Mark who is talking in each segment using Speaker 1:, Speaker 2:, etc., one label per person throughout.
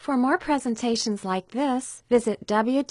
Speaker 1: For more presentations like this, visit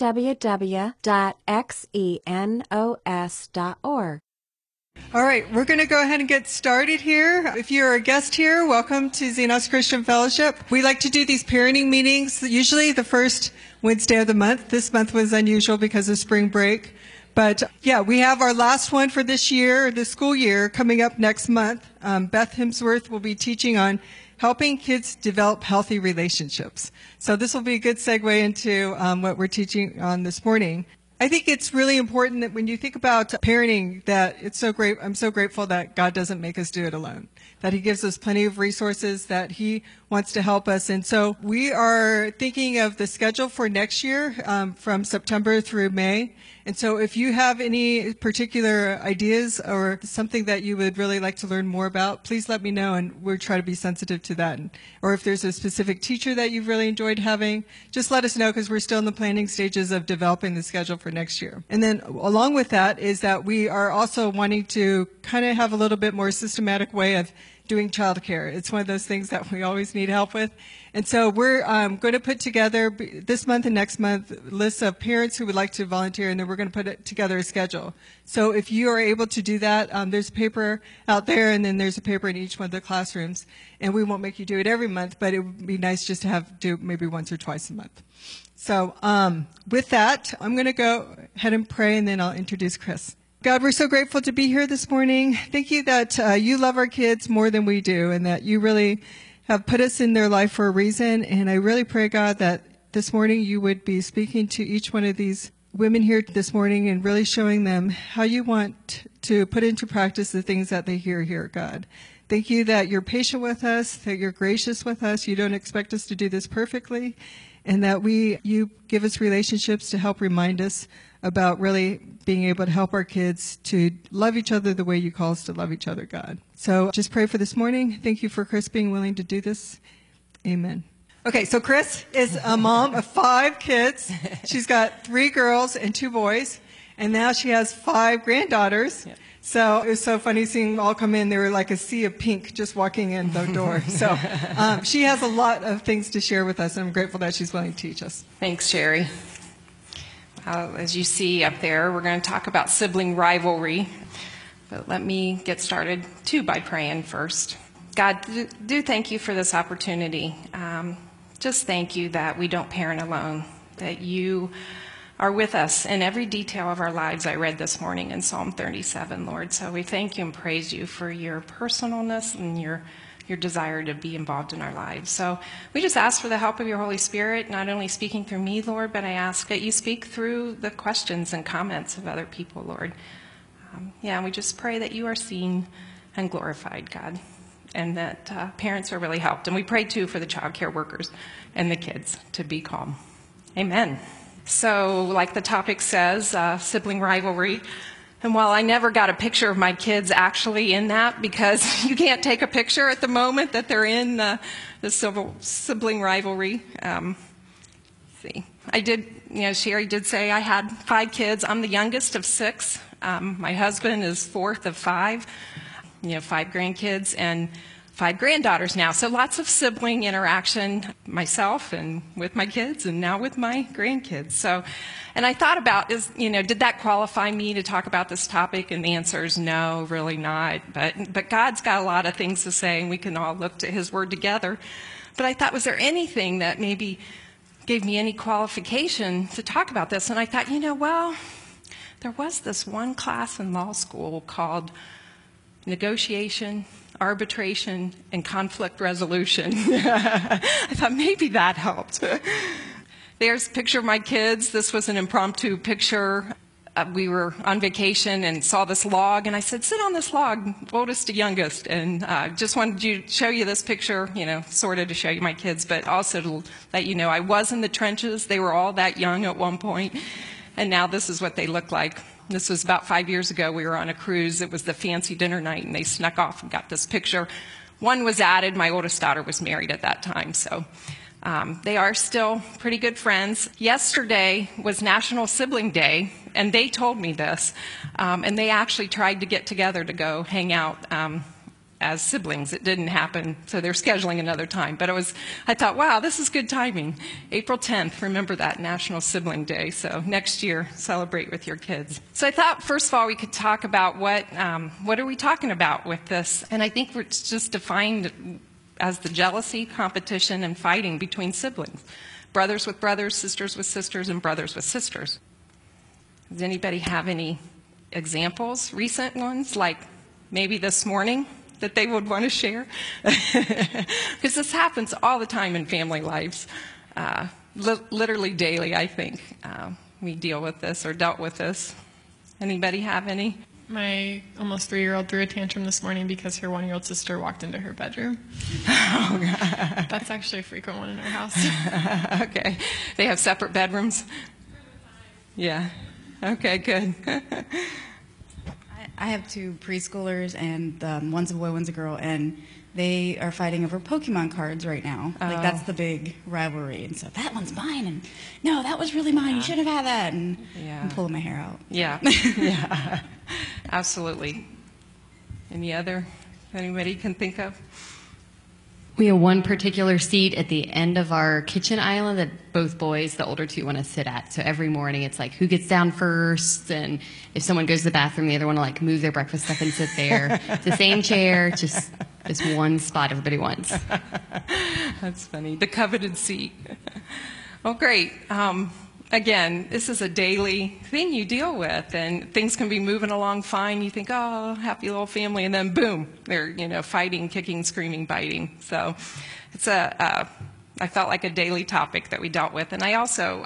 Speaker 1: www.xenos.org.
Speaker 2: All right, we're going to go ahead and get started here. If you're a guest here, welcome to Xenos Christian Fellowship. We like to do these parenting meetings, usually the first Wednesday of the month. This month was unusual because of spring break. But yeah, we have our last one for this year, this school year, coming up next month. Beth Hemsworth will be teaching on helping kids develop healthy relationships. So this will be a good segue into what we're teaching on this morning. I think it's really important that when you think about parenting, that it's so great. I'm so grateful that God doesn't make us do it alone, that He gives us plenty of resources, that He wants to help us. And so we are thinking of the schedule for next year from September through May. And so if you have any particular ideas or something that you would really like to learn more about, please let me know, and we'll try to be sensitive to that. Or if there's a specific teacher that you've really enjoyed having, just let us know, because we're still in the planning stages of developing the schedule for next year. And then along with that is that we are also wanting to kind of have a little bit more systematic way of doing childcare. It's one of those things that we always need help with. And so we're going to put together this month and next month lists of parents who would like to volunteer, and then we're going to put together a schedule. So if you are able to do that, there's a paper out there, and then there's a paper in each one of the classrooms. And we won't make you do it every month, but it would be nice just to do maybe once or twice a month. So with that, I'm going to go ahead and pray, and then I'll introduce Chris. God, we're so grateful to be here this morning. Thank you that you love our kids more than we do, and that you really have put us in their life for a reason. And I really pray, God, that this morning you would be speaking to each one of these women here this morning and really showing them how you want to put into practice the things that they hear here, God. Thank you that you're patient with us, that you're gracious with us. You don't expect us to do this perfectly, and that you give us relationships to help remind us about really being able to help our kids to love each other the way you call us to love each other, God. So just pray for this morning. Thank you for Chris being willing to do this. Amen. Okay, so Chris is a mom of 5 kids. She's got 3 girls and 2 boys, and now she has 5 granddaughters. Yeah. So it was so funny seeing them all come in. They were like a sea of pink just walking in the door. So she has a lot of things to share with us, and I'm grateful that she's willing to teach us.
Speaker 3: Thanks, Sherry. As you see up there, we're going to talk about sibling rivalry. But let me get started, too, by praying first. God, do thank you for this opportunity. Just thank you that we don't parent alone, that you are with us in every detail of our lives. I read this morning in Psalm 37, Lord. So we thank you and praise you for your personalness and your desire to be involved in our lives. So we just ask for the help of your Holy Spirit, not only speaking through me, Lord, but I ask that you speak through the questions and comments of other people, Lord. And we just pray that you are seen and glorified, God, and that parents are really helped. And we pray, too, for the child care workers and the kids to be calm. Amen. So like the topic says, sibling rivalry. And while I never got a picture of my kids actually in that, because you can't take a picture at the moment that they're in the sibling rivalry. See, I did, Sherry did say I had 5 kids. I'm the youngest of 6. My husband is 4th of 5. 5 grandkids and 5 granddaughters now. So lots of sibling interaction, myself and with my kids and now with my grandkids. So, and I thought about, did that qualify me to talk about this topic? And the answer is no, really not. But God's got a lot of things to say, and we can all look to His Word together. But I thought, was there anything that maybe gave me any qualification to talk about this? And I thought, there was this one class in law school called Negotiation, Arbitration, and Conflict Resolution. I thought maybe that helped. There's a picture of my kids. This was an impromptu picture. We were on vacation and saw this log, and I said, sit on this log, oldest to youngest. And just wanted to show you this picture, sort of to show you my kids, but also to let you know I was in the trenches. They were all that young at one point, and now this is what they look like. This was about 5 years ago. We were on a cruise. It was the fancy dinner night, and they snuck off and got this picture. One was added. My oldest daughter was married at that time, so they are still pretty good friends. Yesterday was National Sibling Day, and they told me this, and they actually tried to get together to go hang out as siblings. It didn't happen, so they're scheduling another time. But I thought, wow, this is good timing. April 10th, remember that, National Sibling Day. So next year, celebrate with your kids. So I thought, first of all, we could talk about what are we talking about with this? And I think it's just defined as the jealousy, competition, and fighting between siblings. Brothers with brothers, sisters with sisters, and brothers with sisters. Does anybody have any examples, recent ones, like maybe this morning, that they would want to share? Because this happens all the time in family lives. Literally daily, I think, we deal with this or dealt with this. Anybody have any?
Speaker 4: My almost 3-year-old threw a tantrum this morning because her 1-year-old sister walked into her bedroom.
Speaker 3: Oh, God.
Speaker 4: That's actually a frequent one in our house.
Speaker 3: Okay. They have separate bedrooms? Yeah. Okay, good.
Speaker 5: I have 2 preschoolers, and one's a boy, one's a girl, and they are fighting over Pokemon cards right now. Like, that's the big rivalry. And so, that one's mine, and no, that was really mine. You should have had that. And I'm pulling my hair out.
Speaker 3: Yeah. Yeah. Absolutely. Anybody can think of?
Speaker 6: We have one particular seat at the end of our kitchen island that both boys, the older 2, want to sit at. So every morning it's like, who gets down first? And if someone goes to the bathroom, the other one will like move their breakfast stuff and sit there. It's the same chair, just this one spot everybody wants.
Speaker 3: That's funny. The coveted seat. Well, great. Again, this is a daily thing you deal with, and things can be moving along fine. You think, oh, happy little family, and then boom, they're fighting, kicking, screaming, biting. So it's I felt like a daily topic that we dealt with. And I also,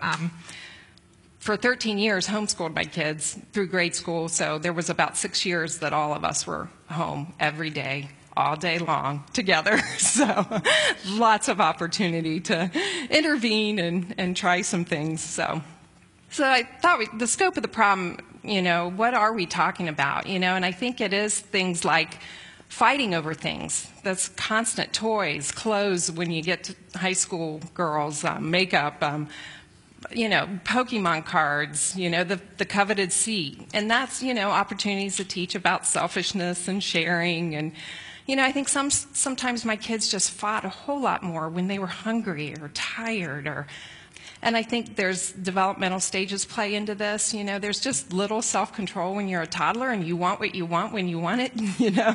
Speaker 3: for 13 years, homeschooled my kids through grade school. So there was about 6 years that all of us were home every day, all day long together. So lots of opportunity to intervene and try some things. So I thought the scope of the problem, what are we talking about? And I think it is things like fighting over things. That's constant toys, clothes when you get to high school girls, makeup, Pokemon cards, the coveted seat. And that's, opportunities to teach about selfishness and sharing. And I think sometimes my kids just fought a whole lot more when they were hungry or tired, and I think there's developmental stages play into this. There's just little self-control when you're a toddler and you want what you want when you want it,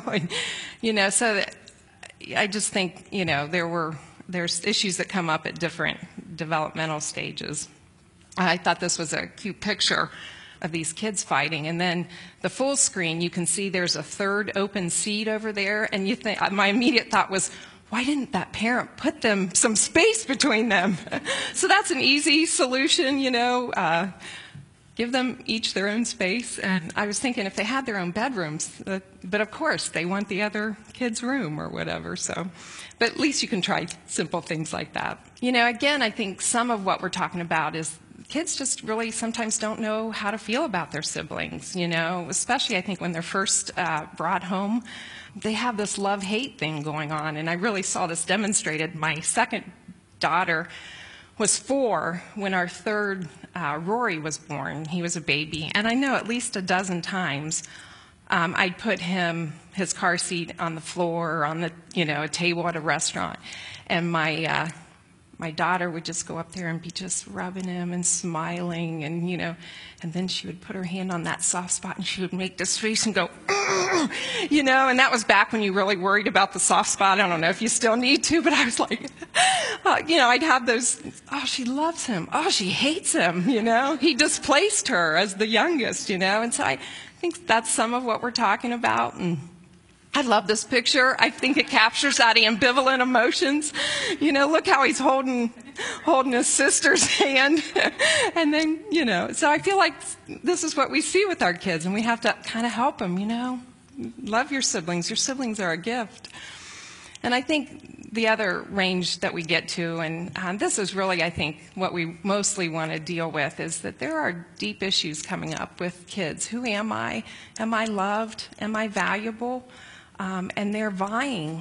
Speaker 3: so that I just think, there's issues that come up at different developmental stages. I thought this was a cute picture of these kids fighting, and then the full screen, you can see there's a third open seat over there, and my immediate thought was, why didn't that parent put them some space between them? So that's an easy solution, give them each their own space. And I was thinking if they had their own bedrooms, but of course they want the other kid's room or whatever. So, but at least you can try simple things like that. Again, I think some of what we're talking about is kids just really sometimes don't know how to feel about their siblings, especially I think when they're first brought home. They have this love-hate thing going on, and I really saw this demonstrated. My second daughter was 4 when our third, Rory, was born. He was a baby, and I know at least a dozen times I'd put his car seat on the floor or on a table at a restaurant, and my daughter would just go up there and be just rubbing him and smiling, and and then she would put her hand on that soft spot and she would make this face and go, and that was back when you really worried about the soft spot. I don't know if you still need to, but I was like, I'd have those, oh, she loves him. Oh, she hates him, He displaced her as the youngest, and so I think that's some of what we're talking about. And I love this picture. I think it captures that ambivalent emotions. Look how he's holding his sister's hand. And then, so I feel like this is what we see with our kids, and we have to kind of help them, Love your siblings. Your siblings are a gift. And I think the other range that we get to, and this is really, I think, what we mostly want to deal with, is that there are deep issues coming up with kids. Who am I? Am I loved? Am I valuable? And they're vying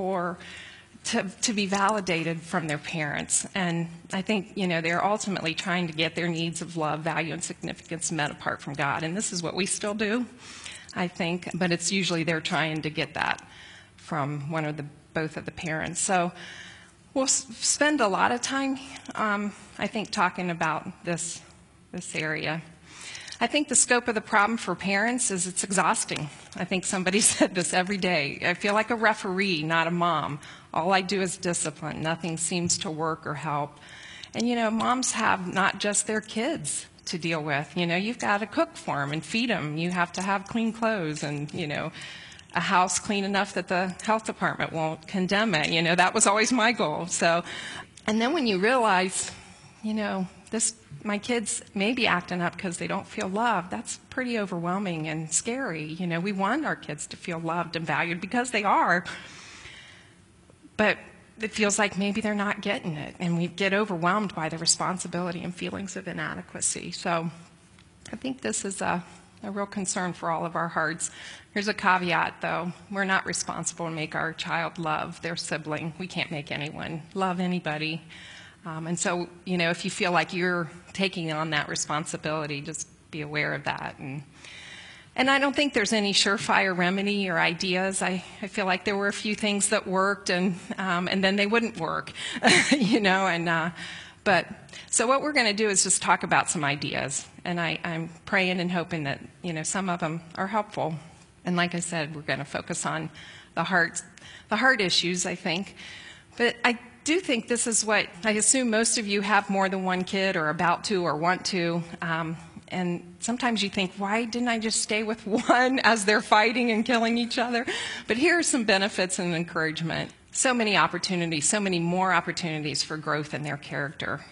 Speaker 3: to be validated from their parents. And I think, they're ultimately trying to get their needs of love, value, and significance met apart from God. And this is what we still do, I think. But it's usually they're trying to get that from both of the parents. So we'll spend a lot of time, I think, talking about this area. I think the scope of the problem for parents is it's exhausting. I think somebody said this every day. I feel like a referee, not a mom. All I do is discipline. Nothing seems to work or help. And, moms have not just their kids to deal with. You've got to cook for them and feed them. You have to have clean clothes and, a house clean enough that the health department won't condemn it. That was always my goal. So, and then when you realize, my kids may be acting up because they don't feel loved, that's pretty overwhelming and scary. We want our kids to feel loved and valued because they are. But it feels like maybe they're not getting it, and we get overwhelmed by the responsibility and feelings of inadequacy. So I think this is a real concern for all of our hearts. Here's a caveat, though. We're not responsible to make our child love their sibling. We can't make anyone love anybody. And so, if you feel like you're taking on that responsibility, just be aware of that. And I don't think there's any surefire remedy or ideas. I feel like there were a few things that worked, and then they wouldn't work, But so what we're going to do is just talk about some ideas, and I'm praying and hoping that some of them are helpful. And like I said, we're going to focus on the heart issues, I think. But I do think this is what I assume most of you have more than one kid, or about to, or want to. And sometimes you think, why didn't I just stay with one as they're fighting and killing each other? But here are some benefits and encouragement. So many opportunities, so many more opportunities for growth in their character,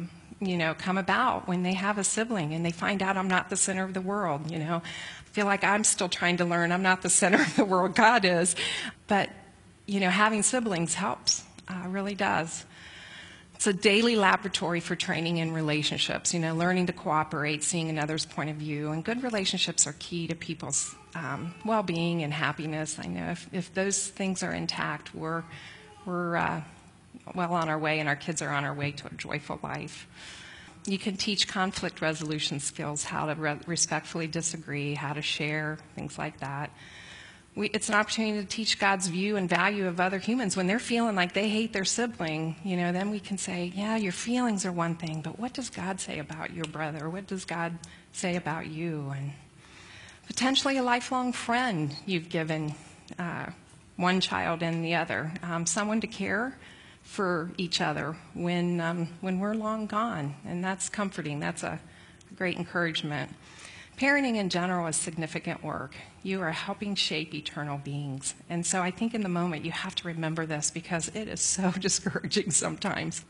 Speaker 3: come about when they have a sibling and they find out I'm not the center of the world. I feel like I'm still trying to learn I'm not the center of the world, God is. But, having siblings helps, really does. It's a daily laboratory for training in relationships, learning to cooperate, seeing another's point of view. And good relationships are key to people's well-being and happiness. I know if those things are intact, we're well on our way, and our kids are on our way to a joyful life. You can teach conflict resolution skills, how to respectfully disagree, how to share, things like that. It's an opportunity to teach God's view and value of other humans. When they're feeling like they hate their sibling, then we can say, yeah, your feelings are one thing, but what does God say about your brother? What does God say about you? And potentially a lifelong friend you've given one child and the other, someone to care for each other when we're long gone. And that's comforting. That's a great encouragement. Parenting in general is significant work. You are helping shape eternal beings. And so I think in the moment you have to remember this, because it is so discouraging sometimes.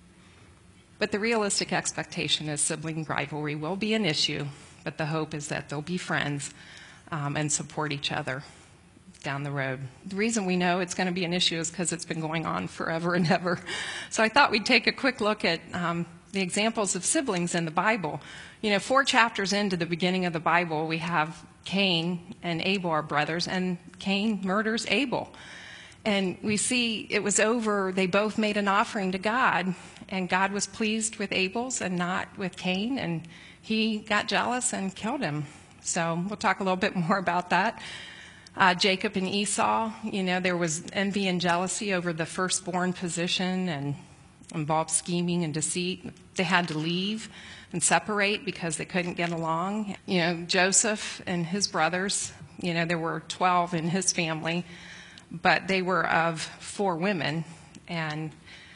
Speaker 3: But the realistic expectation is sibling rivalry will be an issue, but the hope is that they'll be friends and support each other down the road. The reason we know it's going to be an issue is because it's been going on forever and ever. So I thought we'd take a quick look at the examples of siblings in the Bible. 4 chapters into the beginning of the Bible, we have Cain and Abel are brothers, and Cain murders Abel. And we see it was over, they both made an offering to God, and God was pleased with Abel's and not with Cain, and he got jealous and killed him. So we'll talk a little bit more about that. Jacob and Esau, there was envy and jealousy over the firstborn position and involved scheming and deceit. They had to leave and separate because they couldn't get along. Joseph and his brothers, there were 12 in his family, but they were of 4 women. And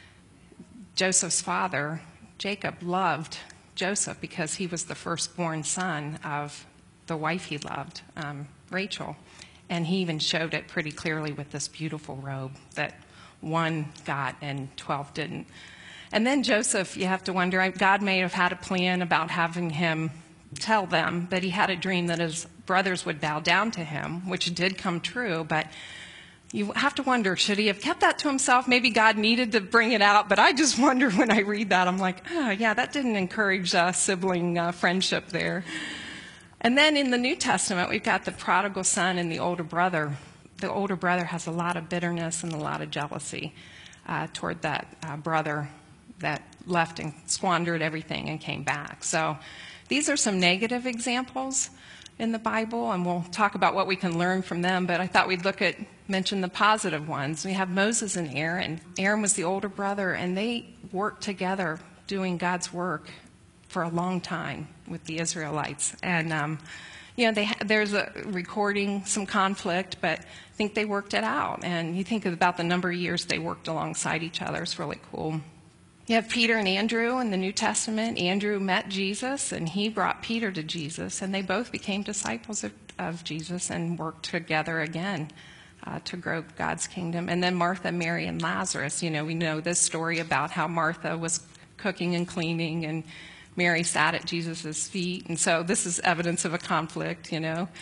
Speaker 3: Joseph's father, Jacob, loved Joseph because he was the firstborn son of the wife he loved, Rachel. And he even showed it pretty clearly with this beautiful robe that one got and 12 didn't. And then Joseph, you have to wonder, God may have had a plan about having him tell them, but he had a dream that his brothers would bow down to him, which did come true. But you have to wonder, should he have kept that to himself? Maybe God needed to bring it out. But I just wonder when I read that, I'm like, oh, yeah, that didn't encourage sibling friendship there. And then in the New Testament, we've got the prodigal son and the older brother. The older brother has a lot of bitterness and a lot of jealousy toward that brother that left and squandered everything and came back. So these are some negative examples. in the Bible, and we'll talk about what we can learn from them, but I thought we'd mention the positive ones. We have Moses and Aaron. Aaron was the older brother, and they worked together doing God's work for a long time with the Israelites. And, there's a recording, some conflict, but I think they worked it out. And you think about the number of years they worked alongside each other. It's really cool. You have Peter and Andrew in the New Testament. Andrew met Jesus, and he brought Peter to Jesus, and they both became disciples of Jesus and worked together again to grow God's kingdom. And then Martha, Mary, and Lazarus. We know this story about how Martha was cooking and cleaning, and Mary sat at Jesus' feet. And so this is evidence of a conflict,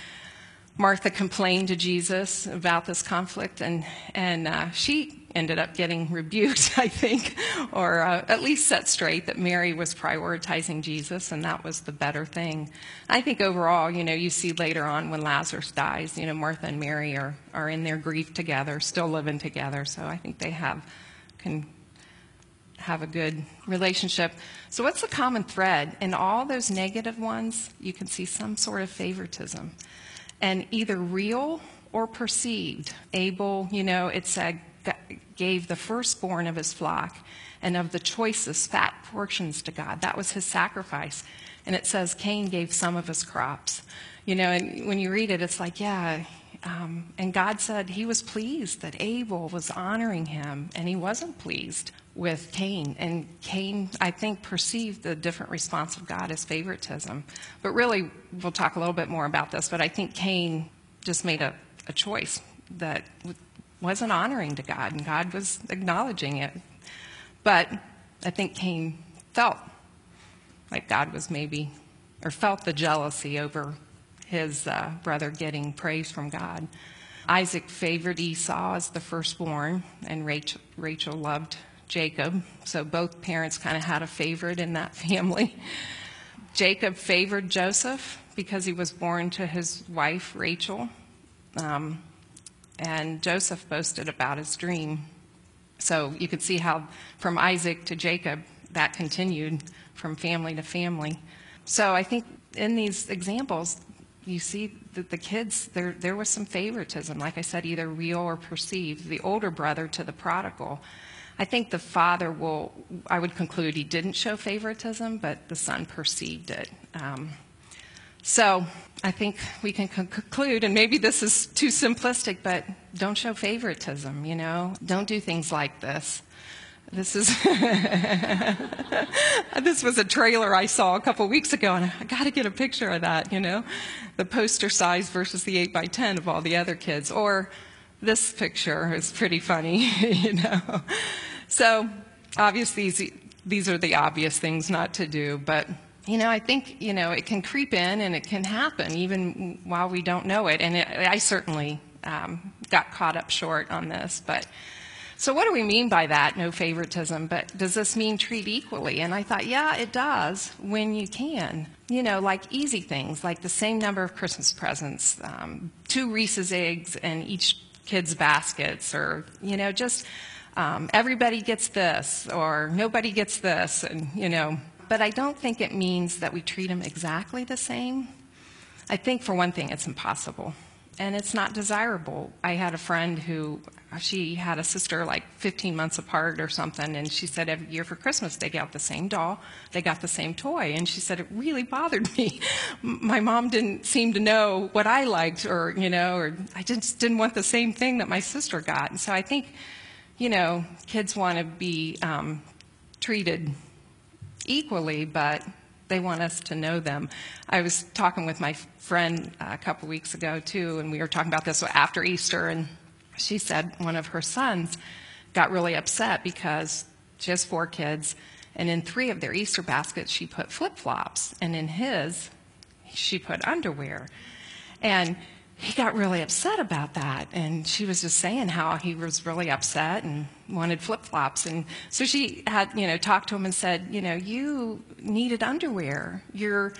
Speaker 3: Martha complained to Jesus about this conflict, and she ended up getting rebuked, I think, or at least set straight that Mary was prioritizing Jesus, and that was the better thing. I think overall, you see later on when Lazarus dies, Martha and Mary are in their grief together, still living together. So I think they can have a good relationship. So what's the common thread? In all those negative ones, you can see some sort of favoritism, and either real or perceived. Abel, it said, gave the firstborn of his flock and of the choicest fat portions to God. That was his sacrifice. And it says Cain gave some of his crops. And when you read it, it's like, and God said he was pleased that Abel was honoring him, and he wasn't pleased with Cain. And Cain, I think, perceived the different response of God as favoritism. But really, we'll talk a little bit more about this, but I think Cain just made a choice that wasn't honoring to God, and God was acknowledging it. But I think Cain felt like God was felt the jealousy over his brother getting praise from God. Isaac favored Esau as the firstborn, and Rachel loved Jacob. So both parents kind of had a favorite in that family. Jacob favored Joseph because he was born to his wife, Rachel. And Joseph boasted about his dream. So you could see how from Isaac to Jacob, that continued from family to family. So I think in these examples, you see that the kids, there was some favoritism, like I said, either real or perceived. The older brother to the prodigal. I think the father I would conclude he didn't show favoritism, but the son perceived it. So I think we can conclude, and maybe this is too simplistic, but don't show favoritism, Don't do things like this. This is this was a trailer I saw a couple weeks ago, and I got to get a picture of that, the poster size versus the 8x10 of all the other kids. Or this picture is pretty funny, So obviously these are the obvious things not to do, but I think, it can creep in and it can happen even while we don't know it. And I certainly got caught up short on this. But so what do we mean by that, no favoritism? But does this mean treat equally? And I thought, yeah, it does when you can. Like easy things, like the same number of Christmas presents, 2 Reese's eggs in each kid's baskets, or, just everybody gets this, or nobody gets this, and, But I don't think it means that we treat them exactly the same. I think, for one thing, it's impossible, and it's not desirable. I had a friend she had a sister like 15 months apart or something, and she said every year for Christmas they got the same doll, they got the same toy, and she said it really bothered me. My mom didn't seem to know what I liked, or I just didn't want the same thing that my sister got. And so I think, kids want to be treated equally, but they want us to know them. I was talking with my friend a couple weeks ago, too, and we were talking about this after Easter, and she said one of her sons got really upset because she has 4 kids, and in 3 of their Easter baskets, she put flip-flops, and in his, she put underwear. And he got really upset about that, and she was just saying how he was really upset and wanted flip-flops. And so she had, talked to him and said, you needed underwear. Your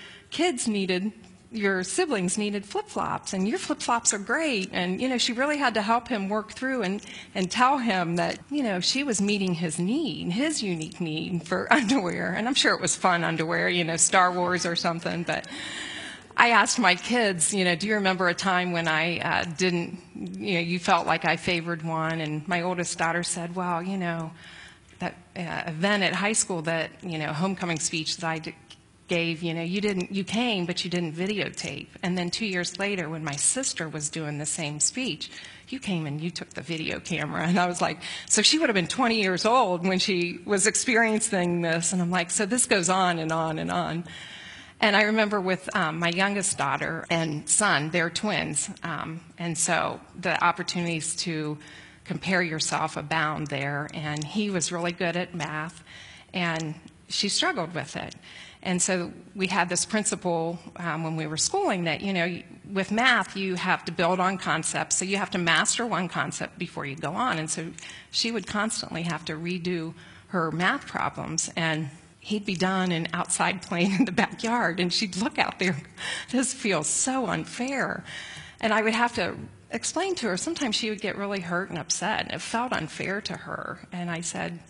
Speaker 3: siblings needed flip-flops, and your flip-flops are great. And, she really had to help him work through and tell him that, she was meeting his need, his unique need for underwear. And I'm sure it was fun underwear, Star Wars or something, but I asked my kids, do you remember a time when I didn't, you felt like I favored one? And my oldest daughter said, well, that event at high school, that, homecoming speech that I gave, you came, but you didn't videotape. And then 2 years later, when my sister was doing the same speech, you came and you took the video camera. And I was like, so she would have been 20 years old when she was experiencing this. And I'm like, so this goes on and on and on. And I remember with my youngest daughter and son, they're twins. And so the opportunities to compare yourself abound there. And he was really good at math, and she struggled with it. And so we had this principle when we were schooling that, with math, you have to build on concepts. So you have to master one concept before you go on. And so she would constantly have to redo her math problems. And he'd be done and outside playing in the backyard. And she'd look out there, this feels so unfair. And I would have to explain to her. Sometimes she would get really hurt and upset. And it felt unfair to her. And I said,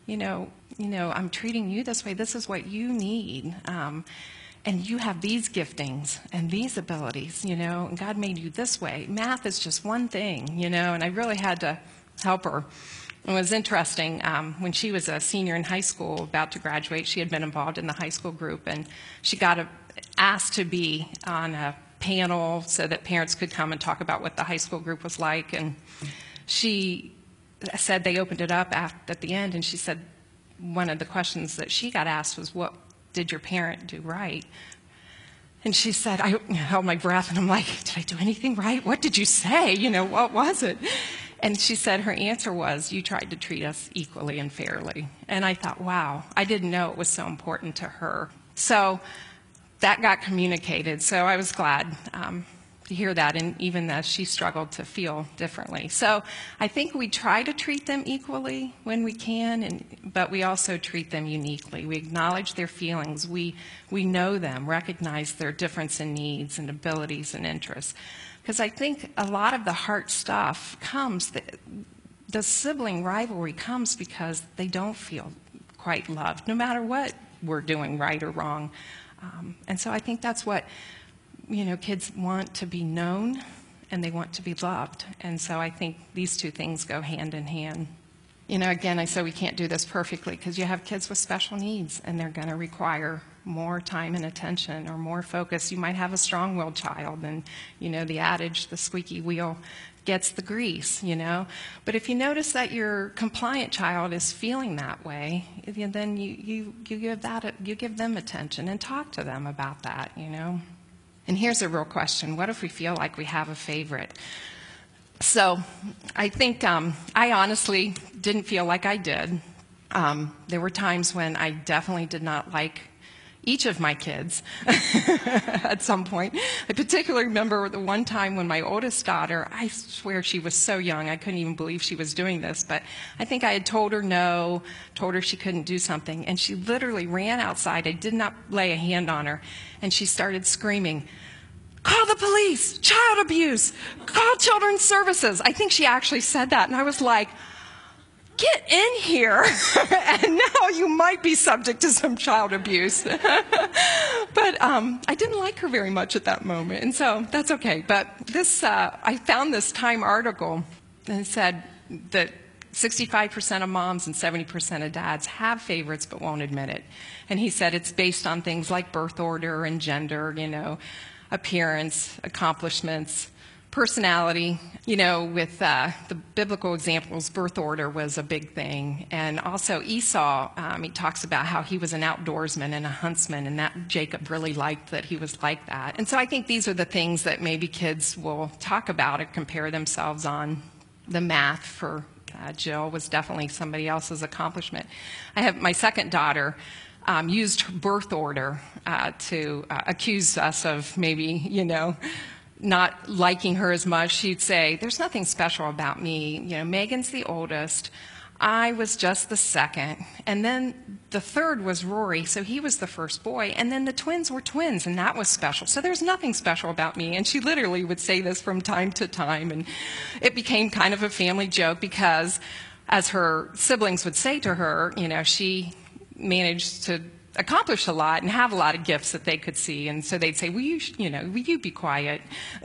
Speaker 3: I'm treating you this way. This is what you need. And you have these giftings and these abilities, and God made you this way. Math is just one thing, and I really had to help her. It was interesting. When she was a senior in high school, about to graduate, she had been involved in the high school group, and she got asked to be on a panel so that parents could come and talk about what the high school group was like. And she said they opened it up at the end, and she said one of the questions that she got asked was, what did your parent do right? And she said, I held my breath, and I'm like, did I do anything right? What did you say? What was it? And she said her answer was, you tried to treat us equally and fairly. And I thought, wow, I didn't know it was so important to her. So that got communicated. So I was glad to hear that, and even as she struggled to feel differently. So I think we try to treat them equally when we can, but we also treat them uniquely. We acknowledge their feelings. We know them, recognize their difference in needs and abilities and interests. Because I think a lot of the heart stuff comes, the sibling rivalry comes because they don't feel quite loved, no matter what we're doing right or wrong. And so I think that's what kids want, to be known, and they want to be loved. And so I think these two things go hand in hand. Again, I say we can't do this perfectly because you have kids with special needs, and they're going to require more time and attention or more focus. You might have a strong-willed child, and, the adage, the squeaky wheel gets the grease, But if you notice that your compliant child is feeling that way, then you give them attention and talk to them about that, And here's a real question. What if we feel like we have a favorite? So I think I honestly didn't feel like I did. There were times when I definitely did not like each of my kids at some point. I particularly remember the one time when my oldest daughter, I swear she was so young, I couldn't even believe she was doing this, but I think I had told her no, told her she couldn't do something, and she literally ran outside. I did not lay a hand on her, and she started screaming, call the police, child abuse, call children's services. I think she actually said that, and I was like, get in here, and now you might be subject to some child abuse. But I didn't like her very much at that moment, and so that's okay. But this, I found this Time article, and it said that 65% of moms and 70% of dads have favorites but won't admit it. And he said it's based on things like birth order and gender, appearance, accomplishments, personality. With the biblical examples, birth order was a big thing. And also Esau, he talks about how he was an outdoorsman and a huntsman, and that Jacob really liked that he was like that. And so I think these are the things that maybe kids will talk about or compare themselves on. The math for Jill was definitely somebody else's accomplishment. I have my second daughter used her birth order to accuse us of maybe, not liking her as much. She'd say, there's nothing special about me. Megan's the oldest. I was just the second. And then the third was Rory, so he was the first boy. And then the twins were twins, and that was special. So there's nothing special about me. And she literally would say this from time to time. And it became kind of a family joke because, as her siblings would say to her, she managed to accomplish a lot and have a lot of gifts that they could see. And so they'd say, will you be quiet?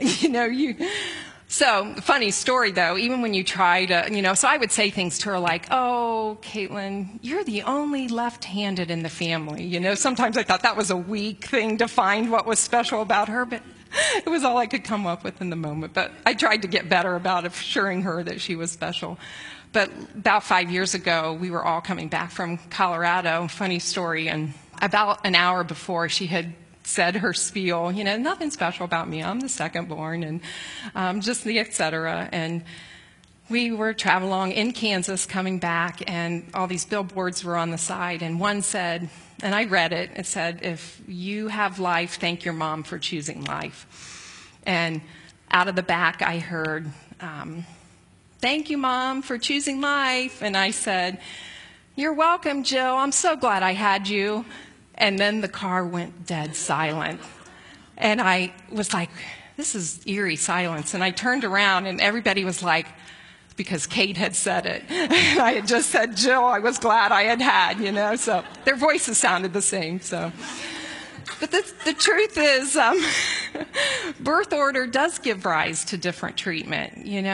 Speaker 3: So, funny story though, even when you try to, so I would say things to her like, oh, Caitlin, you're the only left-handed in the family. Sometimes I thought that was a weak thing to find what was special about her, but it was all I could come up with in the moment. But I tried to get better about assuring her that she was special. But about 5 years ago, we were all coming back from Colorado. Funny story, and about an hour before she had said her spiel, nothing special about me. I'm the second born, and just the et cetera. And we were traveling along in Kansas coming back, and all these billboards were on the side. And one said, and I read it, it said, if you have life, thank your mom for choosing life. And out of the back, I heard, thank you, Mom, for choosing life. And I said, you're welcome, Jill. I'm so glad I had you. And then the car went dead silent. And I was like, this is eerie silence. And I turned around, and everybody was like, because Kate had said it. And I had just said, Jill, I was glad I had, So their voices sounded the same, so. But the truth is, birth order does give rise to different treatment. You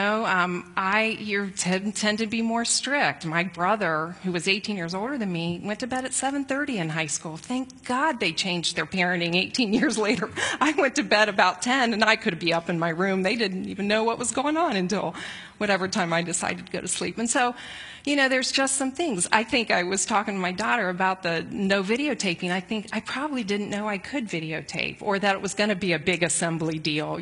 Speaker 3: tend to be more strict. My brother, who was 18 years older than me, went to bed at 7:30 in high school. Thank God they changed their parenting 18 years later. I went to bed about 10, and I could be up in my room. They didn't even know what was going on until whatever time I decided to go to sleep. And so, there's just some things. I think I was talking to my daughter about the no videotaping. I think I probably didn't know I could videotape, or that it was going to be a big assembly deal,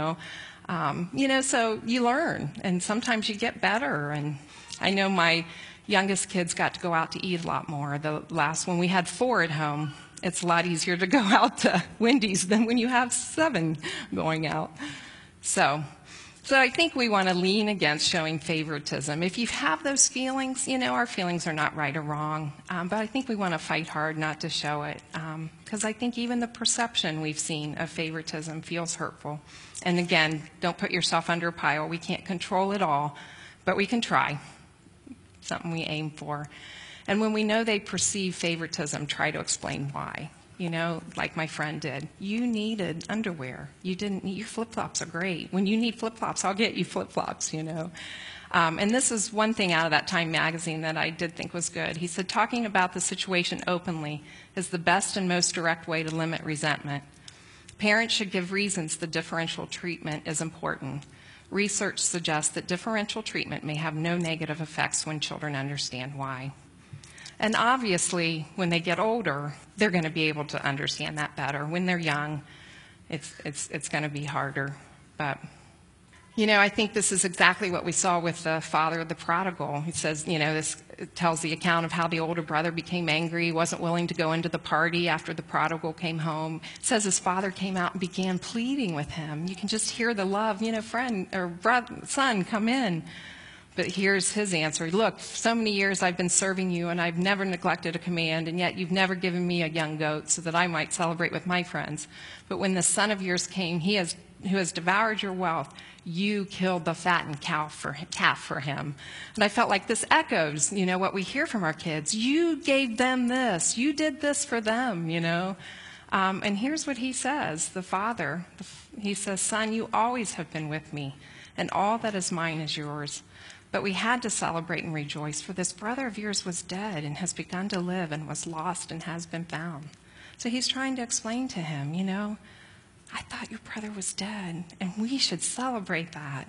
Speaker 3: so you learn, and sometimes you get better. And I know my youngest kids got to go out to eat a lot more. The last one, we had 4 at home. It's a lot easier to go out to Wendy's than when you have 7 going out. So I think we want to lean against showing favoritism. If you have those feelings, our feelings are not right or wrong. But I think we want to fight hard not to show it. Because I think even the perception we've seen of favoritism feels hurtful. And again, don't put yourself under a pile. We can't control it all, but we can try. Something we aim for. And when we know they perceive favoritism, try to explain why. Like my friend did. You needed underwear. You didn't need, your flip-flops are great. When you need flip-flops, I'll get you flip-flops, And this is one thing out of that Time magazine that I did think was good. He said, talking about the situation openly is the best and most direct way to limit resentment. Parents should give reasons the differential treatment is important. Research suggests that differential treatment may have no negative effects when children understand why. And obviously, when they get older, they're going to be able to understand that better. When they're young, it's going to be harder. But, I think this is exactly what we saw with the father of the prodigal. He says, this tells the account of how the older brother became angry, wasn't willing to go into the party after the prodigal came home. It says his father came out and began pleading with him. You can just hear the love, friend or brother, son, come in. But here's his answer. Look, so many years I've been serving you, and I've never neglected a command, and yet you've never given me a young goat so that I might celebrate with my friends. But when the son of yours came, who has devoured your wealth, you killed the fattened calf for him. And I felt like this echoes, what we hear from our kids. You gave them this. You did this for them, And here's what he says, the father. He says, son, you always have been with me, and all that is mine is yours. But we had to celebrate and rejoice, for this brother of yours was dead and has begun to live, and was lost and has been found. So he's trying to explain to him, I thought your brother was dead, and we should celebrate that.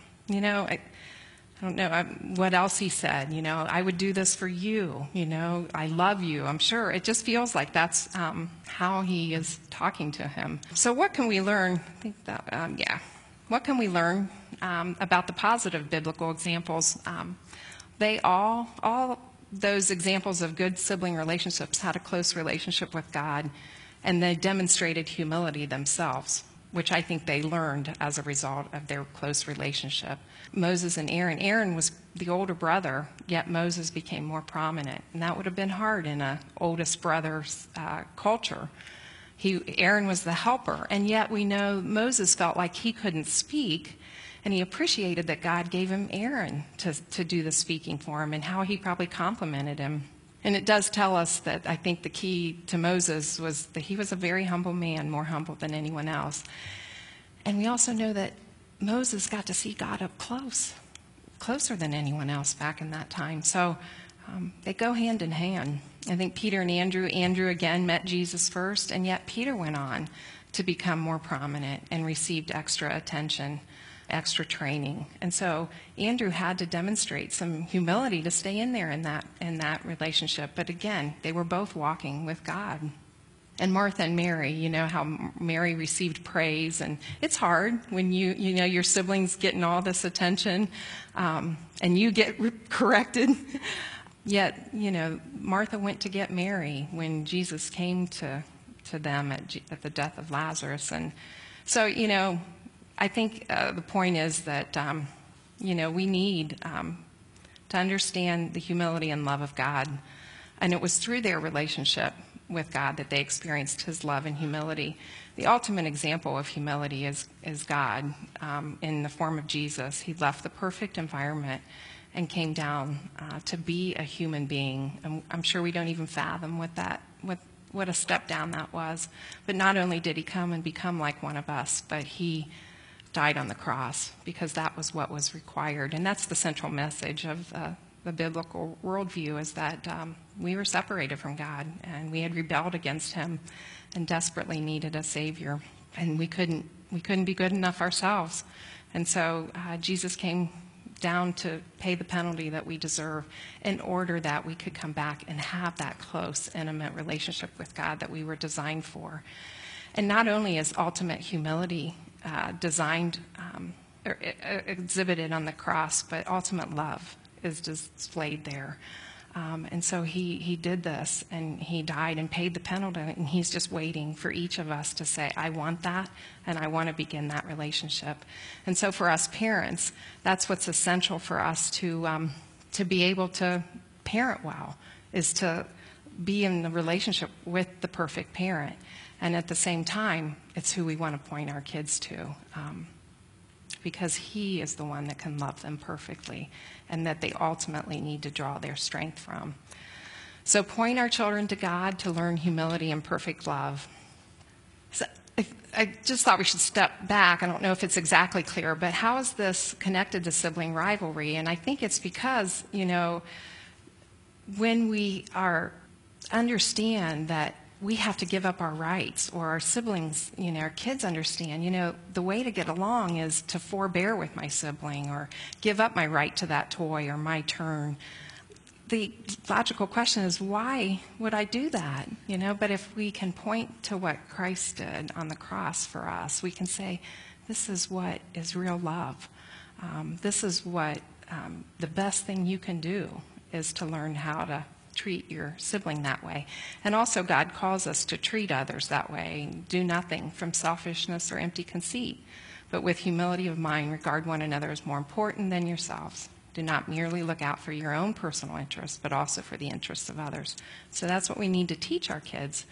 Speaker 3: I don't know what else he said. I would do this for you. I love you. I'm sure. It just feels like that's how he is talking to him. So what can we learn? I think that, What can we learn about the positive biblical examples? They all those examples of good sibling relationships had a close relationship with God, and they demonstrated humility themselves, which I think they learned as a result of their close relationship. Moses and Aaron. Aaron was the older brother, yet Moses became more prominent, and that would have been hard in an oldest brother's culture. Aaron was the helper, and yet we know Moses felt like he couldn't speak, and he appreciated that God gave him Aaron to do the speaking for him, and how he probably complimented him. And it does tell us that I think the key to Moses was that he was a very humble man, more humble than anyone else. And we also know that Moses got to see God up close, closer than anyone else back in that time. So they go hand in hand. I think Peter and Andrew again met Jesus first, and yet Peter went on to become more prominent and received extra attention, extra training. And so Andrew had to demonstrate some humility to stay in there in that relationship. But again, they were both walking with God. And Martha and Mary, you know how Mary received praise, and it's hard when you know your siblings getting all this attention, and you get corrected. Yet, you know, Martha went to get Mary when Jesus came to them at the death of Lazarus. And so, you know, I think the point is that, you know, we need to understand the humility and love of God. And it was through their relationship with God that they experienced his love and humility. The ultimate example of humility is God in the form of Jesus. He left the perfect environment and came down to be a human being. I'm sure we don't even fathom what a step down that was. But not only did he come and become like one of us, but he died on the cross because that was what was required. And that's the central message of the biblical worldview, is that we were separated from God and we had rebelled against him and desperately needed a Savior. And we couldn't be good enough ourselves. And so Jesus came down to pay the penalty that we deserve in order that we could come back and have that close, intimate relationship with God that we were designed for. And not only is ultimate humility designed or exhibited on the cross, but ultimate love is displayed there. And so he did this, and he died and paid the penalty, and he's just waiting for each of us to say, I want that, and I want to begin that relationship. And so for us parents, that's what's essential for us to be able to parent well, is to be in the relationship with the perfect parent. And at the same time, it's who we want to point our kids to, because he is the one that can love them perfectly and that they ultimately need to draw their strength from. So point our children to God to learn humility and perfect love. So I just thought we should step back. I don't know if it's exactly clear, but how is this connected to sibling rivalry? And I think it's because, you know, when we understand that we have to give up our rights, or our siblings, you know, our kids understand, you know, the way to get along is to forbear with my sibling or give up my right to that toy or my turn. The logical question is, why would I do that? You know, but if we can point to what Christ did on the cross for us, we can say, this is what is real love. This is what the best thing you can do is to learn how to treat your sibling that way. And also God calls us to treat others that way. Do nothing from selfishness or empty conceit, but with humility of mind, regard one another as more important than yourselves. Do not merely look out for your own personal interests, but also for the interests of others. So that's what we need to teach our kids.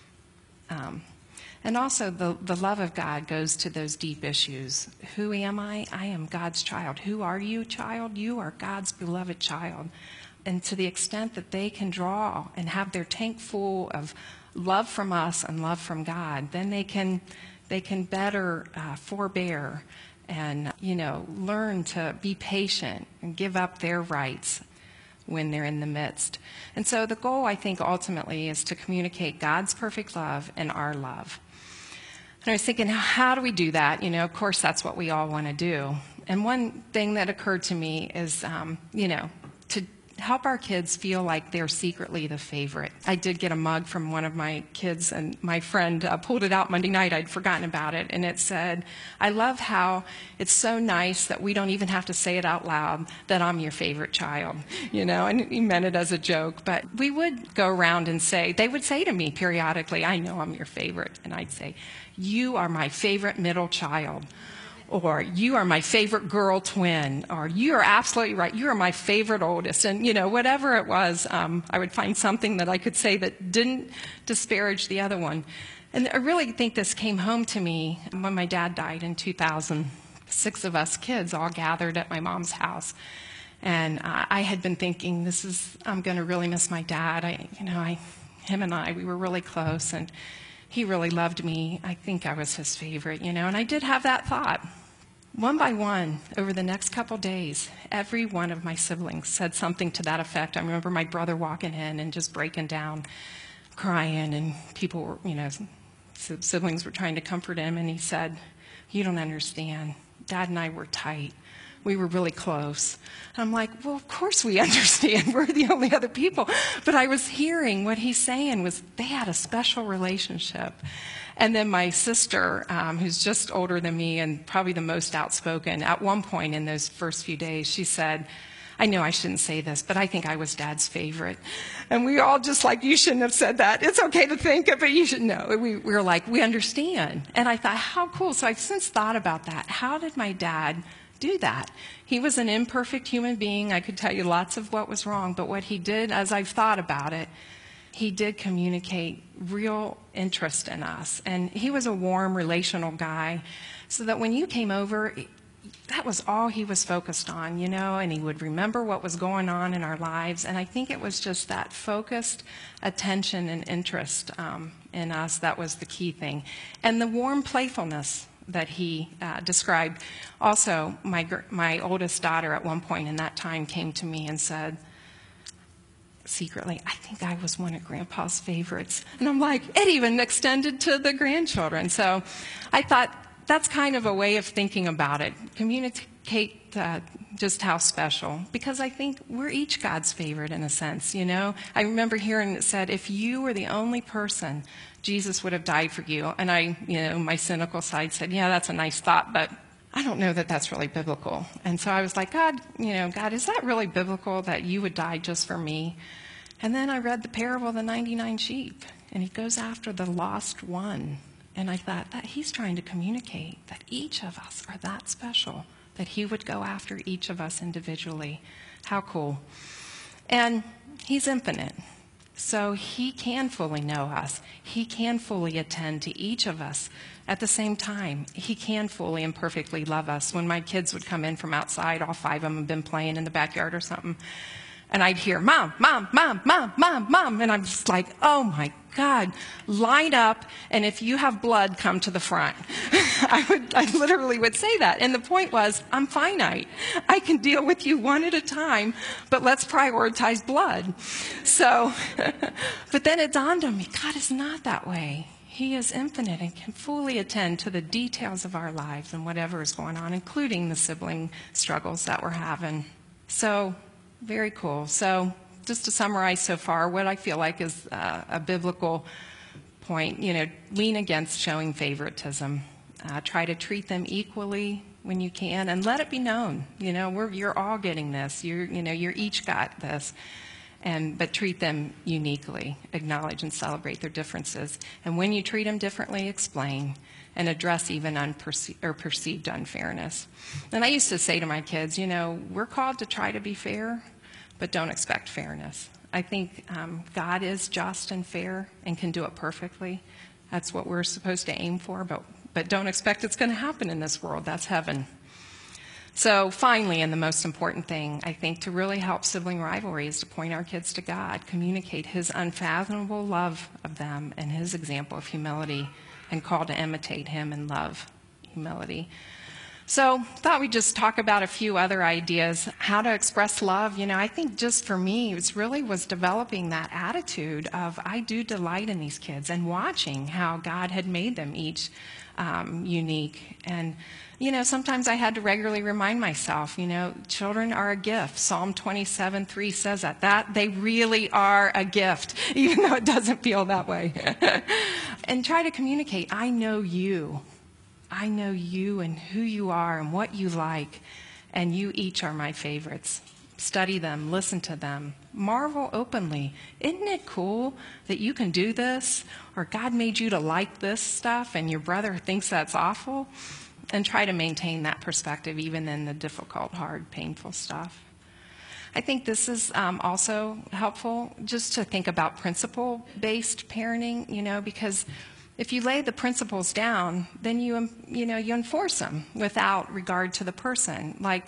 Speaker 3: And also the love of God goes to those deep issues. Who am I? I am God's child. Who are you, child? You are God's beloved child. And to the extent that they can draw and have their tank full of love from us and love from God, then they can better forbear and, you know, learn to be patient and give up their rights when they're in the midst. And so the goal, I think, ultimately is to communicate God's perfect love and our love. And I was thinking, how do we do that? You know, of course, that's what we all want to do. And one thing that occurred to me is, you know, to help our kids feel like they're secretly the favorite. I did get a mug from one of my kids, and my friend pulled it out Monday night. I'd forgotten about it, and it said, I love how it's so nice that we don't even have to say it out loud that I'm your favorite child, you know, and he meant it as a joke. But we would go around and say, they would say to me periodically, I know I'm your favorite, and I'd say, you are my favorite middle child. Or you are my favorite girl twin, or you are absolutely right, you are my favorite oldest. And, you know, whatever it was, I would find something that I could say that didn't disparage the other one. And I really think this came home to me when my dad died in 2000. 6 of us kids all gathered at my mom's house. And I had been thinking, I'm going to really miss my dad. Him and I, we were really close, and he really loved me. I think I was his favorite, and I did have that thought. One by one, over the next couple days, every one of my siblings said something to that effect. I remember my brother walking in and just breaking down, crying, and people were, siblings were trying to comfort him, and he said, "You don't understand. Dad and I were tight. We were really close." And I'm like, well, of course we understand. We're the only other people. But I was hearing what he's saying was they had a special relationship. And then my sister, who's just older than me and probably the most outspoken, at one point in those first few days, she said, "I know I shouldn't say this, but I think I was Dad's favorite." And we all just like, "You shouldn't have said that. It's okay to think it, but you should know." We were like, we understand. And I thought, how cool. So I've since thought about that. How did my dad do that? He was an imperfect human being. I could tell you lots of what was wrong, but what he did, as I've thought about it, he did communicate real interest in us. And he was a warm, relational guy, so that when you came over, that was all he was focused on, and he would remember what was going on in our lives. And I think it was just that focused attention and interest in us that was the key thing. And the warm playfulness that he described. Also, my oldest daughter at one point in that time came to me and said, secretly, "I think I was one of Grandpa's favorites." And I'm like, it even extended to the grandchildren. So I thought that's kind of a way of thinking about it. Communicate just how special, because I think we're each God's favorite in a sense, I remember hearing it said, if you were the only person, Jesus would have died for you. And my cynical side said, yeah, that's a nice thought, but I don't know that that's really biblical. And so I was like, God, is that really biblical that you would die just for me? And then I read the parable of the 99 sheep, and he goes after the lost one. And I thought that he's trying to communicate that each of us are that special, that he would go after each of us individually. How cool. And he's infinite, so he can fully know us. He can fully attend to each of us at the same time. He can fully and perfectly love us. When my kids would come in from outside, all 5 of them had been playing in the backyard or something, and I'd hear, "Mom, Mom, Mom, Mom, Mom, Mom," and I'm just like, oh my God, line up, and if you have blood, come to the front. I literally would say that. And the point was, I'm finite. I can deal with you one at a time, but let's prioritize blood. So, but then it dawned on me, God is not that way. He is infinite and can fully attend to the details of our lives and whatever is going on, including the sibling struggles that we're having. So, very cool. So, just to summarize so far, what I feel like is a biblical point, lean against showing favoritism. Try to treat them equally when you can, and let it be known. You're all getting this. You're each got this, but treat them uniquely. Acknowledge and celebrate their differences, and when you treat them differently, explain and address even perceived unfairness. And I used to say to my kids, we're called to try to be fair, but don't expect fairness. I think God is just and fair and can do it perfectly. That's what we're supposed to aim for, but don't expect it's going to happen in this world. That's heaven. So finally, and the most important thing, I think, to really help sibling rivalry is to point our kids to God, communicate his unfathomable love of them and his example of humility, and call to imitate him in love, humility. So thought we'd just talk about a few other ideas, how to express love. I think just for me, it really was developing that attitude of I do delight in these kids and watching how God had made them each unique. And, sometimes I had to regularly remind myself, children are a gift. Psalm 27:3 says that they really are a gift, even though it doesn't feel that way. And try to communicate, I know you. I know you and who you are and what you like, and you each are my favorites. Study them, listen to them, marvel openly. Isn't it cool that you can do this? Or God made you to like this stuff and your brother thinks that's awful? And try to maintain that perspective even in the difficult, hard, painful stuff. I think this is also helpful just to think about principle-based parenting, because if you lay the principles down, then you enforce them without regard to the person. Like,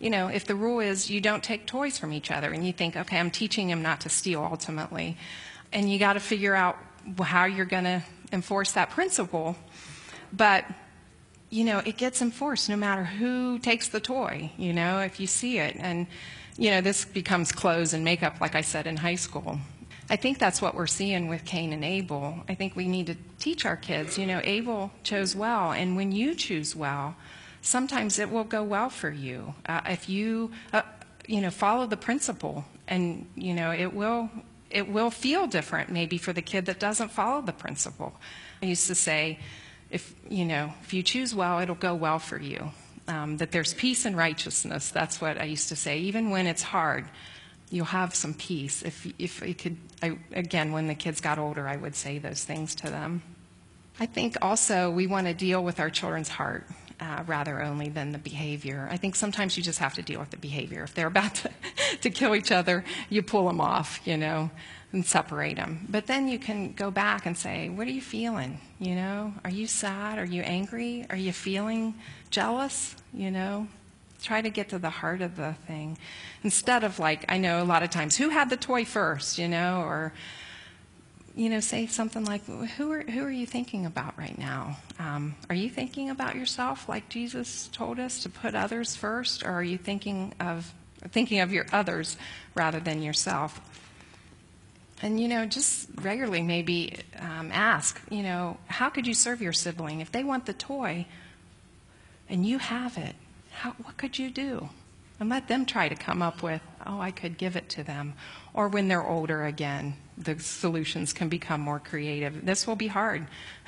Speaker 3: if the rule is you don't take toys from each other, and you think, okay, I'm teaching him not to steal ultimately, and you got to figure out how you're going to enforce that principle. But, it gets enforced no matter who takes the toy, if you see it. And, this becomes clothes and makeup, like I said, in high school. I think that's what we're seeing with Cain and Abel. I think we need to teach our kids, Abel chose well, and when you choose well, sometimes it will go well for you. If you, follow the principle, and, it will feel different maybe for the kid that doesn't follow the principle. I used to say, if you choose well, it'll go well for you. That there's peace and righteousness. That's what I used to say. Even when it's hard, you'll have some peace. If it could, again, when the kids got older, I would say those things to them. I think also we want to deal with our children's heart rather only than the behavior. I think sometimes you just have to deal with the behavior. If they're about to kill each other, you pull them off, and separate them. But then you can go back and say, what are you feeling? Are you sad? Are you angry? Are you feeling jealous? Try to get to the heart of the thing. Instead of I know a lot of times, who had the toy first, or, say something like, who are you thinking about right now? Are you thinking about yourself like Jesus told us to put others first? Or are you thinking of your others rather than yourself? And, just regularly maybe ask, how could you serve your sibling? If they want the toy and you have it, what could you do? And let them try to come up with, I could give it to them. Or when they're older again, the solutions can become more creative. This will be hard.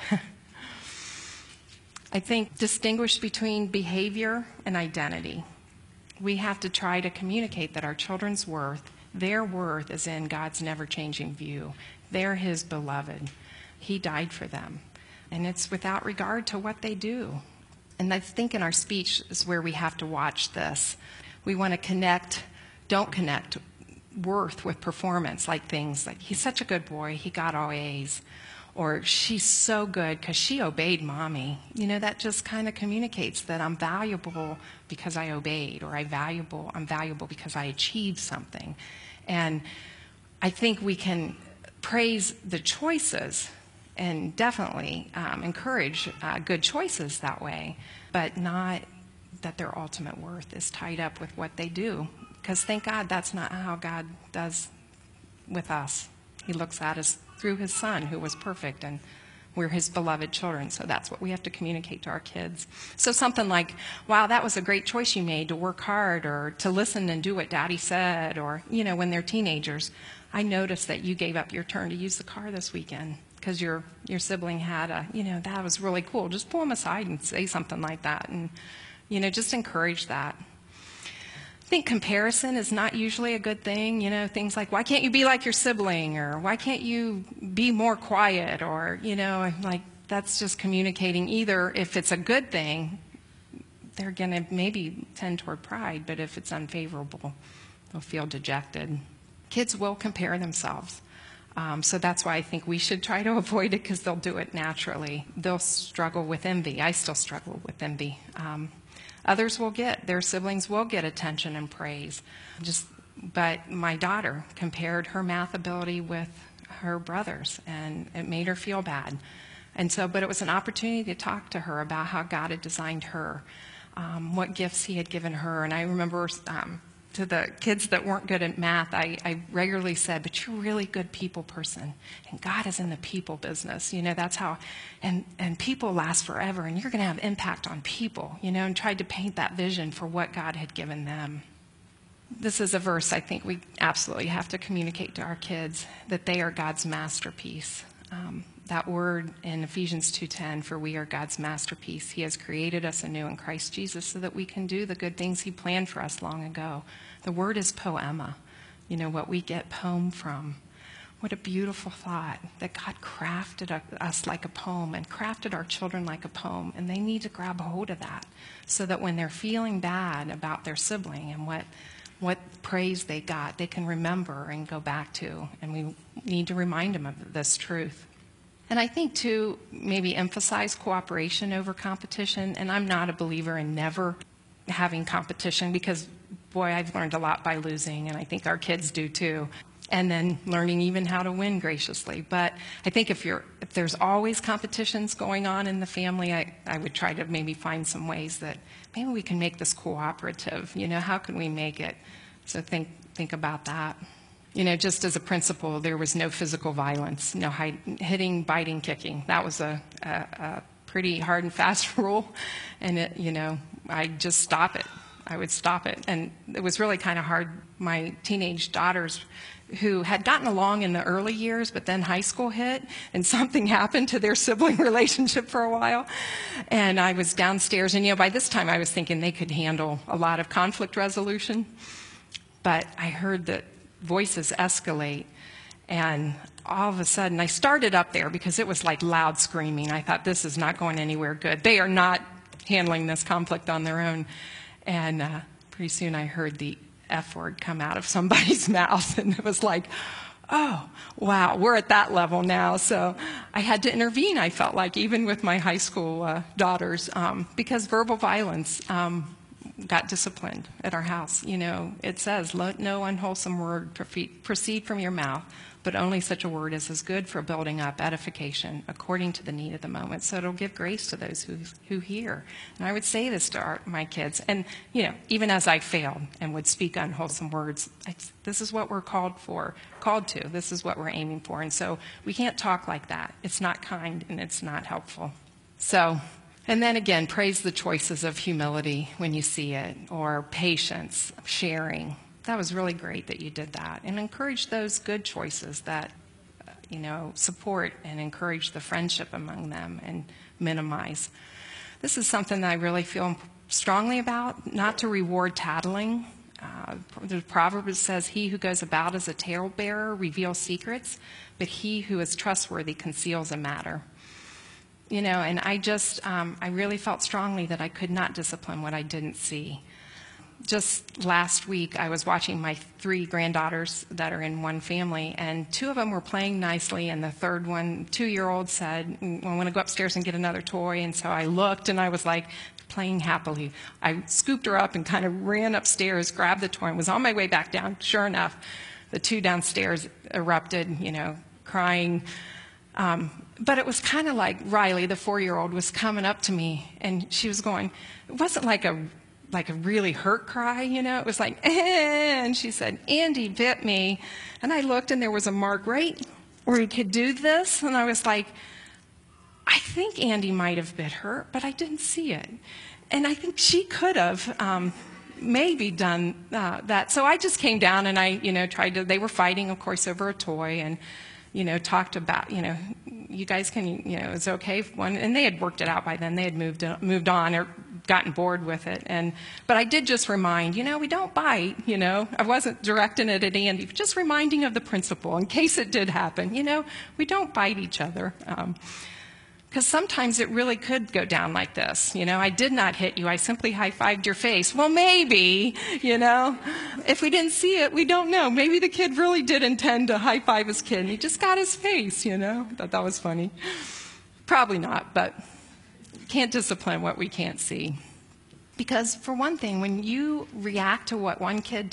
Speaker 3: I think distinguish between behavior and identity. We have to try to communicate that our children's worth, their worth is in God's never-changing view. They're His beloved. He died for them. And it's without regard to what they do. And I think in our speech is where we have to watch this. We want to don't connect worth with performance, like things like, he's such a good boy, he got all A's. Or she's so good because she obeyed mommy. That just kind of communicates that I'm valuable because I obeyed, or I'm valuable because I achieved something. And I think we can praise the choices and definitely encourage good choices that way, but not that their ultimate worth is tied up with what they do. Because thank God that's not how God does with us. He looks at us through His Son, who was perfect, and we're His beloved children. So that's what we have to communicate to our kids. So something like, wow, that was a great choice you made to work hard, or to listen and do what Daddy said, or, when they're teenagers, I noticed that you gave up your turn to use the car this weekend because your sibling had that was really cool. Just pull them aside and say something like that, and, just encourage that. I think comparison is not usually a good thing. Things like, why can't you be like your sibling? Or why can't you be more quiet? Or, that's just communicating either if it's a good thing, they're going to maybe tend toward pride, but if it's unfavorable, they'll feel dejected. Kids will compare themselves. So that's why I think we should try to avoid it, because they'll do it naturally. They'll struggle with envy. I still struggle with envy. Their siblings will get attention and praise. But my daughter compared her math ability with her brother's, and it made her feel bad. But it was an opportunity to talk to her about how God had designed her, what gifts He had given her. And I remember to the kids that weren't good at math, I regularly said, but you're a really good people person, and God is in the people business. That's how, and people last forever, and you're going to have impact on people, and tried to paint that vision for what God had given them. This is a verse I think we absolutely have to communicate to our kids, that they are God's masterpiece. That word in Ephesians 2:10, for we are God's masterpiece. He has created us anew in Christ Jesus so that we can do the good things He planned for us long ago. The word is poema, what we get poem from. What a beautiful thought that God crafted us like a poem and crafted our children like a poem. And they need to grab a hold of that so that when they're feeling bad about their sibling and what praise they got, they can remember and go back to. And we need to remind them of this truth. And I think, too, maybe emphasize cooperation over competition. And I'm not a believer in never having competition, because boy, I've learned a lot by losing, and I think our kids do too. And then learning even how to win graciously. But I think if there's always competitions going on in the family, I would try to maybe find some ways that maybe we can make this cooperative. You know, how can we make it? So think about that. You know, just as a principle, there was no physical violence, no hitting, biting, kicking. That was a pretty hard and fast rule. And, I'd just stop it. I would stop it. And it was really kind of hard. My teenage daughters, who had gotten along in the early years, but then high school hit, and something happened to their sibling relationship for a while. And I was downstairs, and, by this time I was thinking they could handle a lot of conflict resolution. But I heard the voices escalate, and all of a sudden, I started up there because it was like loud screaming. I thought, this is not going anywhere good. They are not handling this conflict on their own. And pretty soon I heard the F word come out of somebody's mouth, and it was like, oh, wow, we're at that level now. So I had to intervene, I felt like, even with my high school daughters, because verbal violence got disciplined at our house. It says, let no unwholesome word proceed from your mouth, but only such a word as is good for building up edification according to the need of the moment. So it'll give grace to those who hear. And I would say this to my kids. And, even as I failed and would speak unwholesome words, this is what we're called to. This is what we're aiming for. And so we can't talk like that. It's not kind and it's not helpful. So, and then again, praise the choices of humility when you see it, or patience, sharing. That was really great that you did that. And encourage those good choices that, support and encourage the friendship among them and minimize. This is something that I really feel strongly about, not to reward tattling. The proverb says, he who goes about as a talebearer reveals secrets, but he who is trustworthy conceals a matter. And I really felt strongly that I could not discipline what I didn't see. Just last week, I was watching my 3 granddaughters that are in one family, and 2 of them were playing nicely, and the third one, 2-year-old, said, I want to go upstairs and get another toy. And so I looked, and I was like, playing happily. I scooped her up and kind of ran upstairs, grabbed the toy, and was on my way back down. Sure enough, the 2 downstairs erupted, crying. But it was kind of like Riley, the 4-year-old, was coming up to me, and she was going, it wasn't like a really hurt cry, it was like, and she said, Andy bit me. And I looked, and there was a mark right where he could do this, and I was like, I think Andy might have bit her, but I didn't see it. And I think she could have maybe done that. So I just came down, and I, tried to, they were fighting, of course, over a toy, and, talked about, you guys can, it's okay if one, and they had worked it out by then. They had moved on or gotten bored with it. But I did just remind, we don't bite, I wasn't directing it at Andy, but just reminding of the principle in case it did happen. We don't bite each other. Because sometimes it really could go down like this. I did not hit you. I simply high-fived your face. Well, maybe, if we didn't see it, we don't know. Maybe the kid really did intend to high-five his kid, and he just got his face, I thought that was funny. Probably not, but can't discipline what we can't see. Because for one thing, when you react to what one kid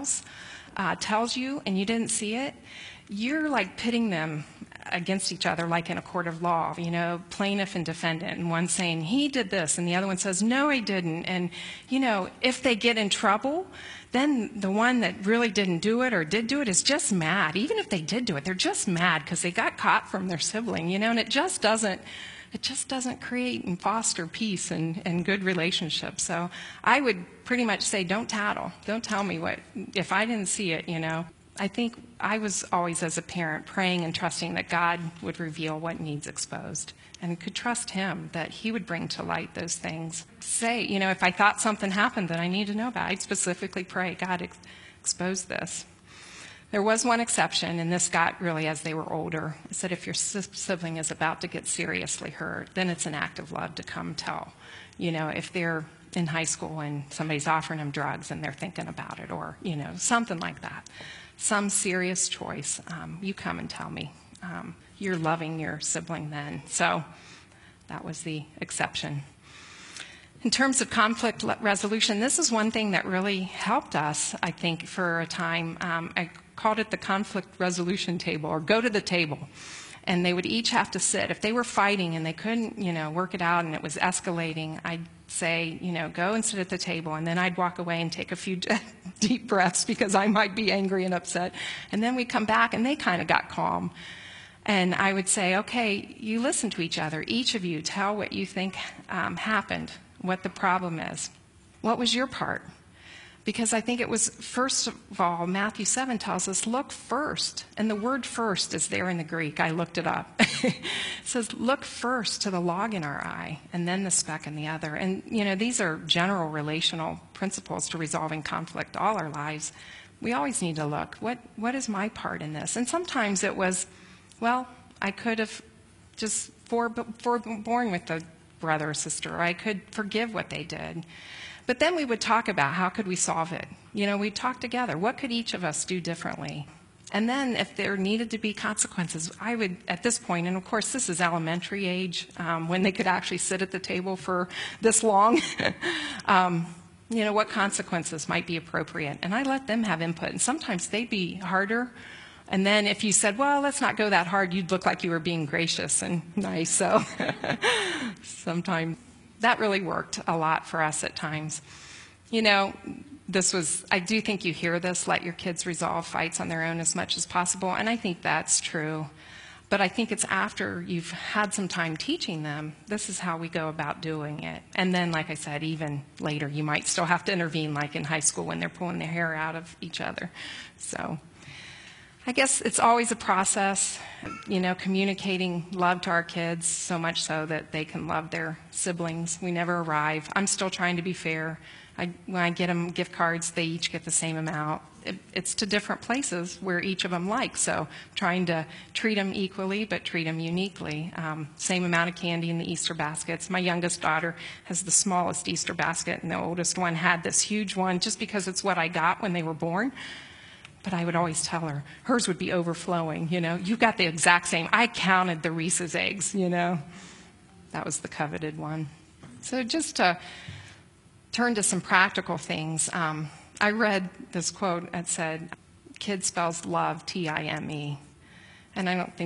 Speaker 3: tells you, and you didn't see it, you're like pitting them against each other like in a court of law, plaintiff and defendant, and one saying, he did this, and the other one says, no, he didn't. And, if they get in trouble, then the one that really didn't do it or did do it is just mad. Even if they did do it, they're just mad because they got caught from their sibling, and it just doesn't create and foster peace and good relationships. So I would pretty much say, don't tattle. Don't tell me if I didn't see it, I think I was always, as a parent, praying and trusting that God would reveal what needs exposed, and could trust him that he would bring to light those things. Say, if I thought something happened that I need to know about, I'd specifically pray, God, expose this. There was one exception, and this got really as they were older. It said if your sibling is about to get seriously hurt, then it's an act of love to come tell. If they're in high school and somebody's offering them drugs and they're thinking about it, or, something like that. Some serious choice, you come and tell me. You're loving your sibling then. So that was the exception. In terms of conflict resolution, this is one thing that really helped us, I think, for a time. I called it the conflict resolution table, or go to the table. And they would each have to sit. If they were fighting and they couldn't, work it out and it was escalating, I'd say, go and sit at the table. And then I'd walk away and take a few deep breaths because I might be angry and upset. And then we'd come back and they kind of got calm. And I would say, okay, you listen to each other. Each of you tell what you think happened, what the problem is. What was your part? Because I think it was, first of all, Matthew 7 tells us, look first. And the word first is there in the Greek. I looked it up. It says, look first to the log in our eye, and then the speck in the other. And, these are general relational principles to resolving conflict all our lives. We always need to look, what is my part in this? And sometimes it was, well, I could have just forborne with the brother or sister, or I could forgive what they did. But then we would talk about how could we solve it. We'd talk together. What could each of us do differently? And then if there needed to be consequences, I would, at this point, and of course this is elementary age, when they could actually sit at the table for this long, what consequences might be appropriate. And I let them have input. And sometimes they'd be harder. And then if you said, well, let's not go that hard, you'd look like you were being gracious and nice. So sometimes that really worked a lot for us at times. I do think you hear this, let your kids resolve fights on their own as much as possible, and I think that's true. But I think it's after you've had some time teaching them, this is how we go about doing it. And then, like I said, even later, you might still have to intervene, like in high school when they're pulling their hair out of each other. So I guess it's always a process, communicating love to our kids, so much so that they can love their siblings. We never arrive. I'm still trying to be fair. When I get them gift cards, they each get the same amount. It's to different places where each of them like, so trying to treat them equally but treat them uniquely. Same amount of candy in the Easter baskets. My youngest daughter has the smallest Easter basket, and the oldest one had this huge one just because it's what I got when they were born. But I would always tell her, hers would be overflowing, You got the exact same. I counted the Reese's eggs, That was the coveted one. So just to turn to some practical things, I read this quote that said, kid spells love, T-I-M-E. And I don't think,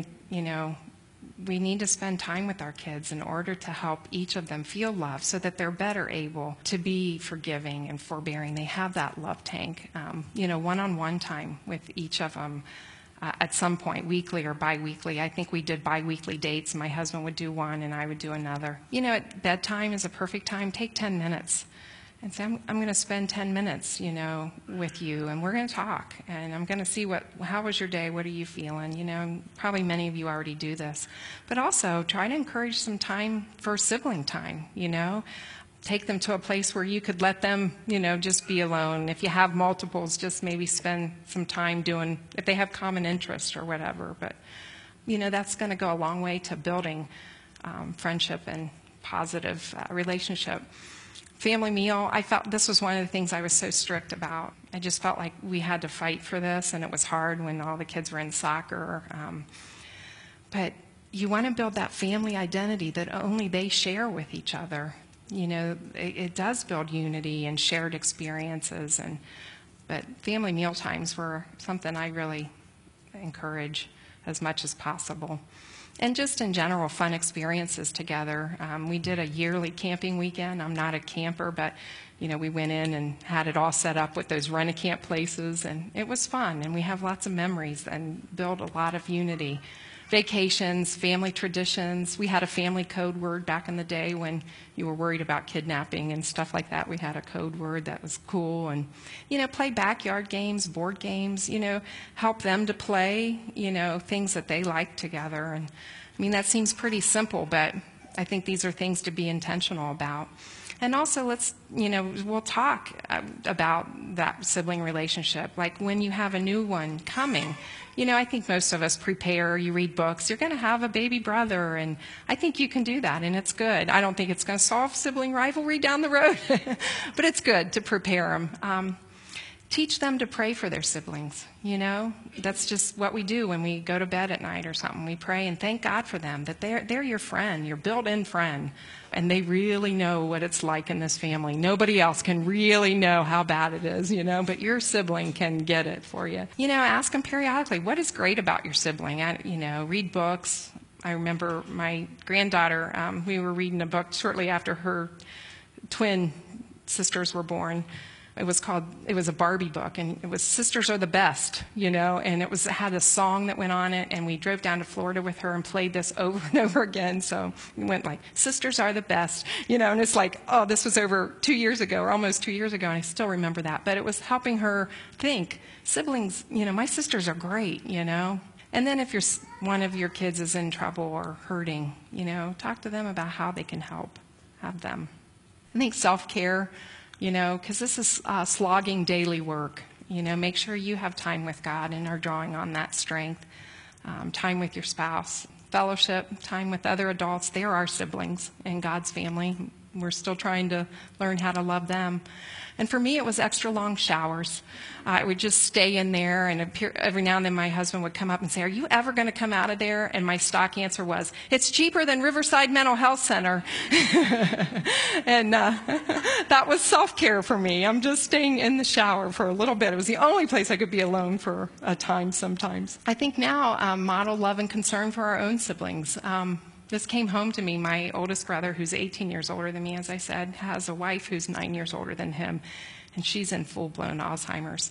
Speaker 3: we need to spend time with our kids in order to help each of them feel love so that they're better able to be forgiving and forbearing. They have that love tank, one-on-one time with each of them at some point, weekly or biweekly. I think we did biweekly dates. My husband would do one and I would do another. At bedtime is a perfect time. Take 10 minutes. And say, I'm going to spend 10 minutes, with you, and we're going to talk, and I'm going to see how was your day, what are you feeling, probably many of you already do this. But also, try to encourage some time for sibling time, Take them to a place where you could let them, just be alone. If you have multiples, just maybe spend some time doing, if they have common interest or whatever. But, that's going to go a long way to building friendship and positive relationship. Family meal, I felt this was one of the things I was so strict about. I just felt like we had to fight for this, and it was hard when all the kids were in soccer. But you want to build that family identity that only they share with each other. It does build unity and shared experiences. But family meal times were something I really encourage as much as possible. And just in general, fun experiences together. We did a yearly camping weekend. I'm not a camper, but, we went in and had it all set up with those rent-a-camp places, and it was fun. And we have lots of memories and build a lot of unity. Vacations, family traditions. We had a family code word back in the day when you were worried about kidnapping and stuff like that. We had a code word that was cool. And, play backyard games, board games, help them to play, things that they like together. And that seems pretty simple, but I think these are things to be intentional about. And also we'll talk about that sibling relationship. Like when you have a new one coming, I think most of us prepare, you read books, you're going to have a baby brother, and I think you can do that, and it's good. I don't think it's going to solve sibling rivalry down the road, but it's good to prepare them. teach them to pray for their siblings. You know, that's just what we do when we go to bed at night or something. We pray and thank God for them, that they're your friend, your built-in friend, and they really know what it's like in this family. Nobody else can really know how bad it is, you know, but your sibling can get it for you. You know, ask them periodically, what is great about your sibling? Read books. I remember my granddaughter, we were reading a book shortly after her twin sisters were born. It was a Barbie book, and it was Sisters Are the Best, you know, and it had a song that went on it, and we drove down to Florida with her and played this over and over again. So we went like, Sisters Are the Best, you know, and it's like, oh, this was over 2 years ago, or almost 2 years ago, and I still remember that. But it was helping her think, siblings, you know, my sisters are great, you know. And then if one of your kids is in trouble or hurting, you know, talk to them about how they can help them. I think self-care, you know, because this is slogging daily work. You know, make sure you have time with God and are drawing on that strength. Time with your spouse, fellowship, time with other adults. They're our siblings in God's family. We're still trying to learn how to love them. And for me, it was extra long showers. I would just stay in there, and every now and then my husband would come up and say, are you ever going to come out of there? And my stock answer was, it's cheaper than Riverside Mental Health Center. And that was self-care for me. I'm just staying in the shower for a little bit. It was the only place I could be alone for a time sometimes. I think now model love and concern for our own siblings. This came home to me. My oldest brother, who's 18 years older than me, as I said, has a wife who's 9 years older than him, and she's in full-blown Alzheimer's.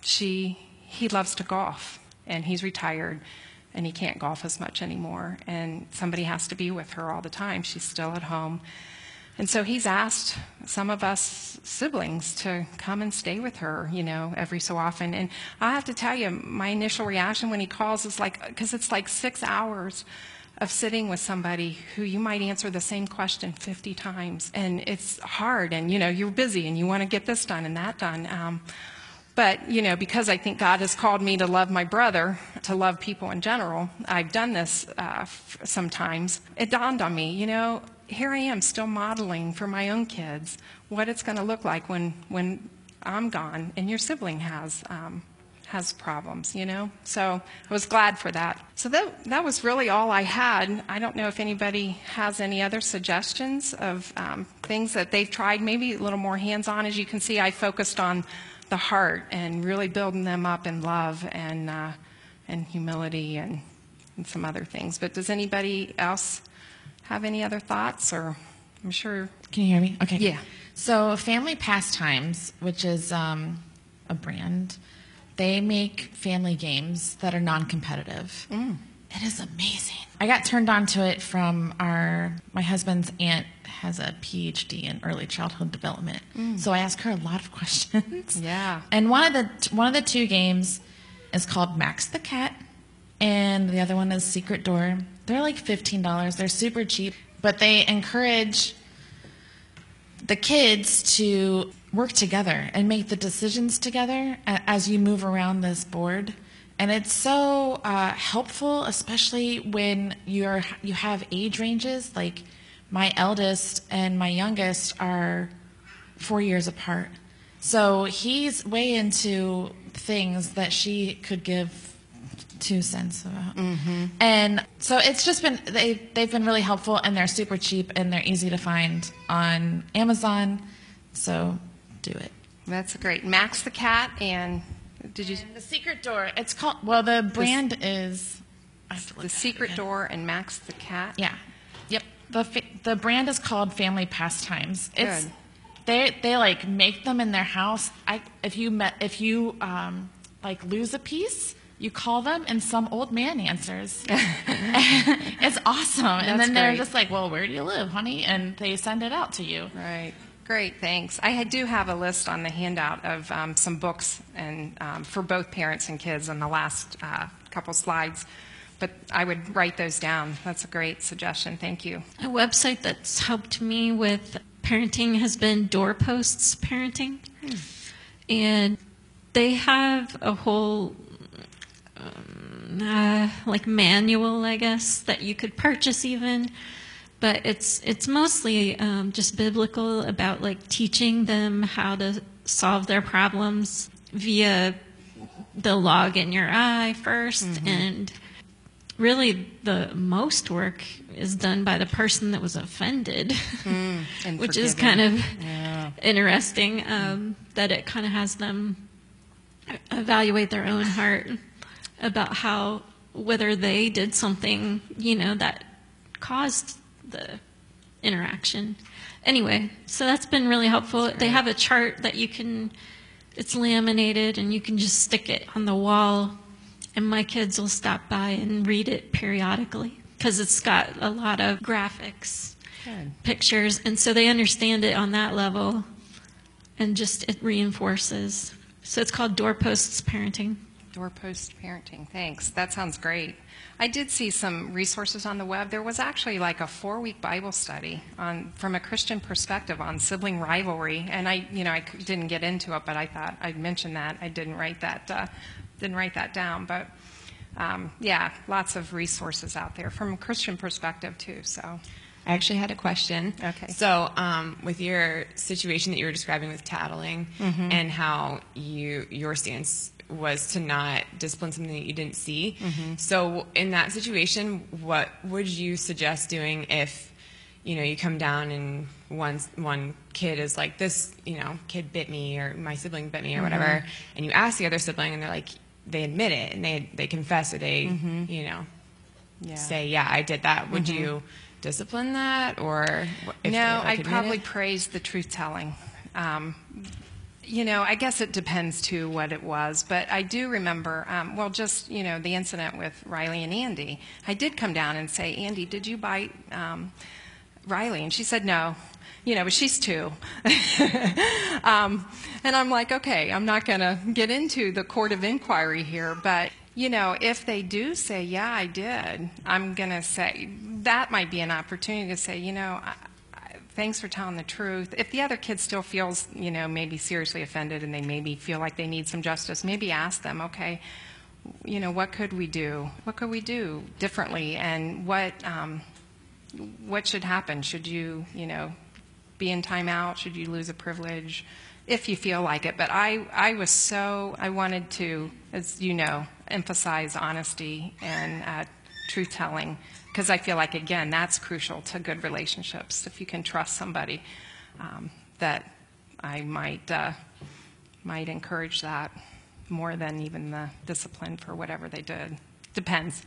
Speaker 3: He loves to golf, and he's retired, and he can't golf as much anymore, and somebody has to be with her all the time. She's still at home. And so he's asked some of us siblings to come and stay with her, you know, every so often. And I have to tell you, my initial reaction when he calls is like, because it's like 6 hours of sitting with somebody who you might answer the same question 50 times. And it's hard, and, you know, you're busy, and you want to get this done and that done. But, you know, because I think God has called me to love my brother, to love people in general, I've done this sometimes. It dawned on me, you know, here I am still modeling for my own kids what it's going to look like when I'm gone and your sibling has problems, you know. So I was glad for that. So that was really all I had. I don't know if anybody has any other suggestions of things that they've tried, maybe a little more hands-on. As you can see, I focused on the heart and really building them up in love and humility and some other things. But does anybody else have any other thoughts? Or I'm sure.
Speaker 7: Can you hear me? Okay.
Speaker 3: Yeah.
Speaker 7: So Family Pastimes, which is a brand, they make family games that are non-competitive. It is amazing. I got turned on to it from my husband's aunt has a PhD in early childhood development. So I asked her a lot of questions.
Speaker 3: Yeah.
Speaker 7: And one of the two games is called Max the Cat, and the other one is Secret Door. They're like $15. They're super cheap, but they encourage the kids to work together and make the decisions together as you move around this board. And it's so helpful, especially when you have age ranges. Like my eldest and my youngest are 4 years apart. So he's way into things that she could give 2 cents about. And so it's just been, they've been really helpful, and they're super cheap, and they're easy to find on Amazon. So do it.
Speaker 3: That's great. Max the Cat, and did you?
Speaker 7: And the Secret Door. It's called. Well, the brand is.
Speaker 3: The Secret Door and Max the Cat.
Speaker 7: Yeah. Yep. The brand is called Family Pastimes. It's
Speaker 3: Good.
Speaker 7: they like make them in their house. If you like lose a piece, you call them, and some old man answers. It's awesome. And then they're just like, well, where do you live, honey? And they send it out to you.
Speaker 3: Right. Great, thanks. I do have a list on the handout of some books and for both parents and kids on the last couple slides, but I would write those down. That's a great suggestion. Thank you.
Speaker 8: A website that's helped me with parenting has been Doorposts Parenting. And they have a whole like manual, I guess, that you could purchase even. But it's mostly just biblical about like teaching them how to solve their problems via the log in your eye first, and really the most work is done by the person that was offended, which is kind of interesting, that it kind of has them evaluate their own heart about whether they did something, that caused the interaction. Anyway, so that's been really helpful. They have a chart that it's laminated, and you can just stick it on the wall, and my kids will stop by and read it periodically because it's got a lot of graphics, pictures, and so they understand it on that level, and just it reinforces. So it's called Doorposts Parenting.
Speaker 3: Doorpost parenting. Thanks. That sounds great. I did see some resources on the web. There was actually like a 4-week Bible study from a Christian perspective on sibling rivalry, and I didn't get into it, but I thought I'd mention that. I didn't write that down, but lots of resources out there from a Christian perspective too. So.
Speaker 9: I actually had a question.
Speaker 3: Okay.
Speaker 9: So with your situation that you were describing with tattling and how your stance was to not discipline something that you didn't see. So in that situation, what would you suggest doing if, you come down and one kid is like, this, kid bit me, or my sibling bit me, or whatever, and you ask the other sibling and they're like, they admit it and they confess, or they, say, yeah, I did that. Would you discipline that, or if
Speaker 3: no?
Speaker 9: they,
Speaker 3: I'd probably
Speaker 9: it?
Speaker 3: praise the truth telling. I guess it depends too what it was, but I do remember, the incident with Riley and Andy. I did come down and say, Andy, did you bite Riley? And she said no. But she's 2. And I'm like, okay, I'm not going to get into the court of inquiry here, but if they do say, yeah, I did, I'm going to say that might be an opportunity to say, thanks for telling the truth. If the other kid still feels, maybe seriously offended, and they maybe feel like they need some justice, maybe ask them, okay, what could we do? What could we do differently? And what should happen? Should you, be in timeout? Should you lose a privilege? If you feel like it. But I wanted to, as you know, emphasize honesty and truth-telling, because I feel like, again, that's crucial to good relationships. If you can trust somebody, that I might encourage that more than even the discipline for whatever they did. Depends.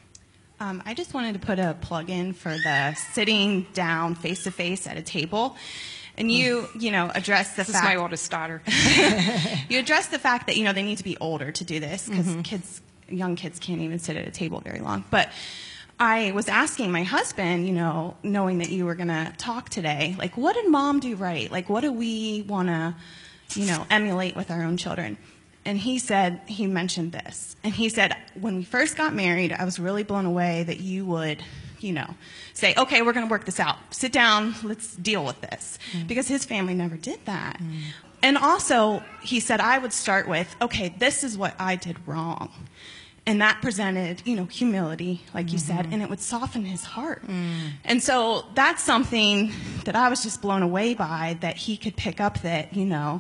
Speaker 10: I just wanted to put a plug in for the sitting down face-to-face at a table. And you address the fact... This is
Speaker 3: my oldest daughter.
Speaker 10: You address the fact that, they need to be older to do this, because young kids can't even sit at a table very long. But I was asking my husband, knowing that you were going to talk today, like, what did Mom do right? Like, what do we want to, emulate with our own children? And he mentioned this. And he said, when we first got married, I was really blown away that you would, say, okay, we're going to work this out. Sit down, let's deal with this. Because his family never did that. And also, he said, I would start with, okay, this is what I did wrong. And that presented, humility, like you said, and it would soften his heart. And so that's something that I was just blown away by, that he could pick up that,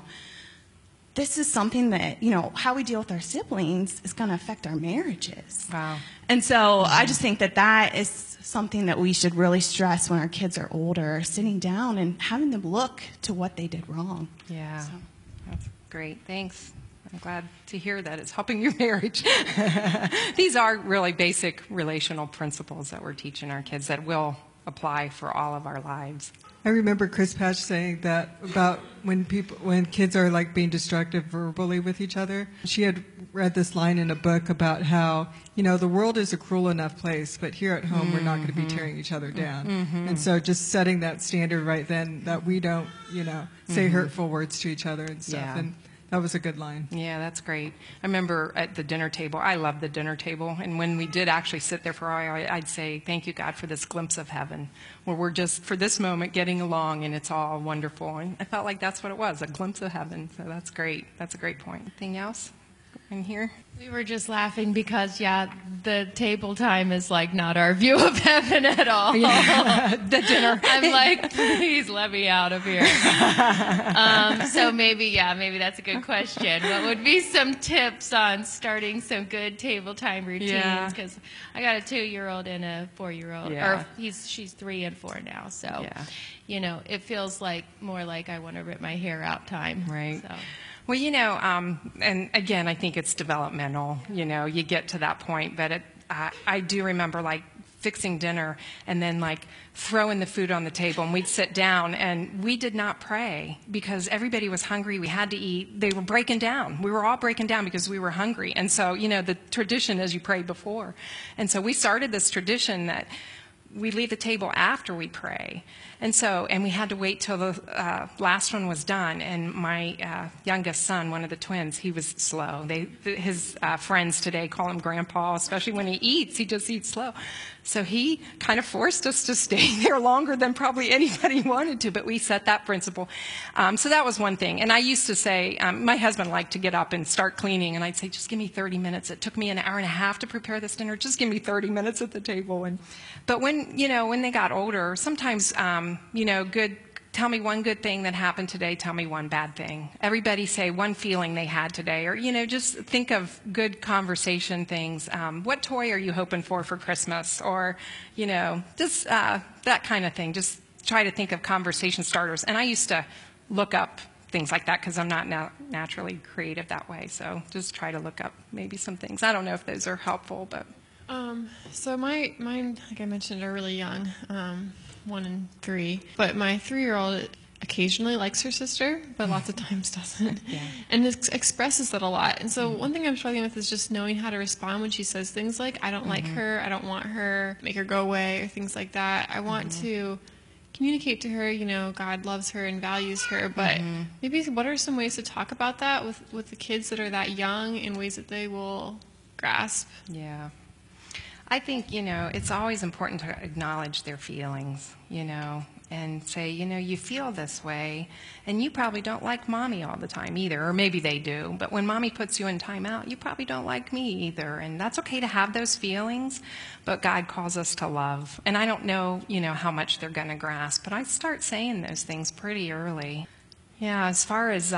Speaker 10: this is something that, how we deal with our siblings is going to affect our marriages.
Speaker 3: Wow.
Speaker 10: And so I just think that is something that we should really stress when our kids are older, sitting down and having them look to what they did wrong.
Speaker 3: Yeah, so. That's great. Thanks. I'm glad to hear that it's helping your marriage. These are really basic relational principles that we're teaching our kids that will apply for all of our lives.
Speaker 2: I remember Chris Patch saying that about when kids are like being destructive verbally with each other. She had read this line in a book about how, the world is a cruel enough place, but here at home we're not going to be tearing each other down. And so just setting that standard right then, that we don't, say hurtful words to each other and stuff.
Speaker 3: Yeah.
Speaker 2: And that was a good line.
Speaker 3: Yeah, that's great. I remember at the dinner table, I love the dinner table, and when we did actually sit there for a while, I'd say, thank you, God, for this glimpse of heaven, where we're just, for this moment, getting along, and it's all wonderful. And I felt like that's what it was, a glimpse of heaven. So that's great. That's a great point. Anything else? in here?
Speaker 11: We were just laughing because, the table time is like not our view of heaven at all.
Speaker 3: Yeah. The dinner.
Speaker 11: I'm like, please let me out of here. So maybe that's a good question. What would be some tips on starting some good table time routines? Because I got a 2-year-old and a 4-year-old.
Speaker 3: Yeah.
Speaker 11: Or she's 3 and 4 now. So, it feels like more like I want to rip my hair out time.
Speaker 3: Right.
Speaker 11: So.
Speaker 3: Well, and again, I think it's developmental. You get to that point, but I do remember like fixing dinner and then like throwing the food on the table, and we'd sit down and we did not pray because everybody was hungry. We had to eat. They were breaking down. We were all breaking down because we were hungry. And so, the tradition is you prayed before. And so we started this tradition that we leave the table after we pray. And we had to wait till the last one was done. And my youngest son, one of the twins, he was slow. His friends today call him Grandpa, especially when he eats. He just eats slow. So he kind of forced us to stay there longer than probably anybody wanted to, but we set that principle. So that was one thing. And I used to say, my husband liked to get up and start cleaning, and I'd say, just give me 30 minutes. It took me an hour and a half to prepare this dinner. Just give me 30 minutes at the table. But when they got older, sometimes, tell me one good thing that happened today, tell me one bad thing. Everybody say one feeling they had today, or, just think of good conversation things. What toy are you hoping for Christmas? Or, just that kind of thing. Just try to think of conversation starters. And I used to look up things like that because I'm not naturally creative that way. So just try to look up maybe some things. I don't know if those are helpful, but.
Speaker 4: So mine, like I mentioned, are really young. 1 and 3. But my 3-year-old occasionally likes her sister, but lots of times doesn't. Yeah. And expresses that a lot. And so one thing I'm struggling with is just knowing how to respond when she says things like, I don't like her, I don't want her, make her go away, or things like that. I want to communicate to her, God loves her and values her, but maybe what are some ways to talk about that with the kids that are that young in ways that they will grasp?
Speaker 3: Yeah. I think, it's always important to acknowledge their feelings, and say, you feel this way, and you probably don't like Mommy all the time either, or maybe they do, but when Mommy puts you in timeout, you probably don't like me either, and that's okay to have those feelings, but God calls us to love. And I don't know, how much they're going to grasp, but I start saying those things pretty early. Yeah, as far as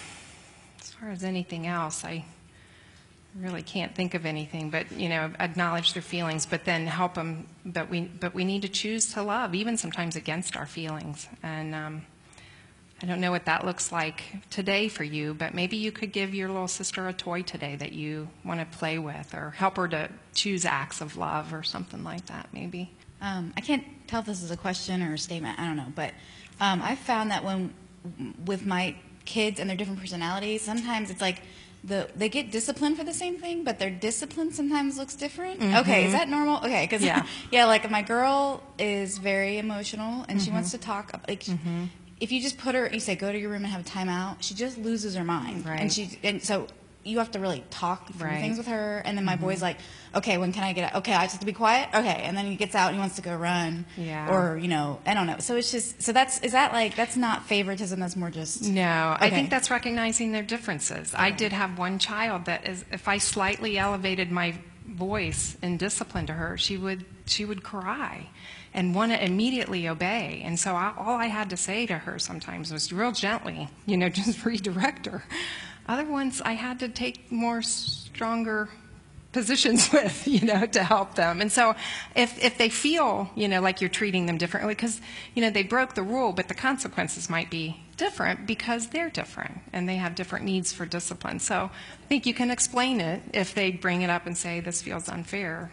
Speaker 3: anything else, I really can't think of anything, but acknowledge their feelings, but then help them. But we need to choose to love, even sometimes against our feelings. And I don't know what that looks like today for you, but maybe you could give your little sister a toy today that you want to play with, or help her to choose acts of love or something like that. Maybe.
Speaker 5: I can't tell if this is a question or a statement. I don't know, but I've found that with my kids and their different personalities, sometimes it's like. They get disciplined for the same thing, but their discipline sometimes looks different. Okay, is that normal? Okay, because like my girl is very emotional and she wants to talk. Like, if you just put her, you say go to your room and have a timeout, she just loses her mind.
Speaker 3: Right.
Speaker 5: And so you have to really talk through things with her. And then my boy's like, okay, when can I get out? Okay, I just have to be quiet. Okay, and then he gets out and he wants to go run. Yeah. Or I don't know. So it's just that's not favoritism. That's more just
Speaker 3: no. Okay. I think that's recognizing their differences. Okay. I did have one child that is, if I slightly elevated my voice in discipline to her, she would cry and want to immediately obey. And so all I had to say to her sometimes was real gently, just redirect her. Other ones I had to take more stronger positions with, to help them. And so if they feel, like you're treating them differently, because, they broke the rule, but the consequences might be different because they're different and they have different needs for discipline. So I think you can explain it if they bring it up and say, this feels unfair.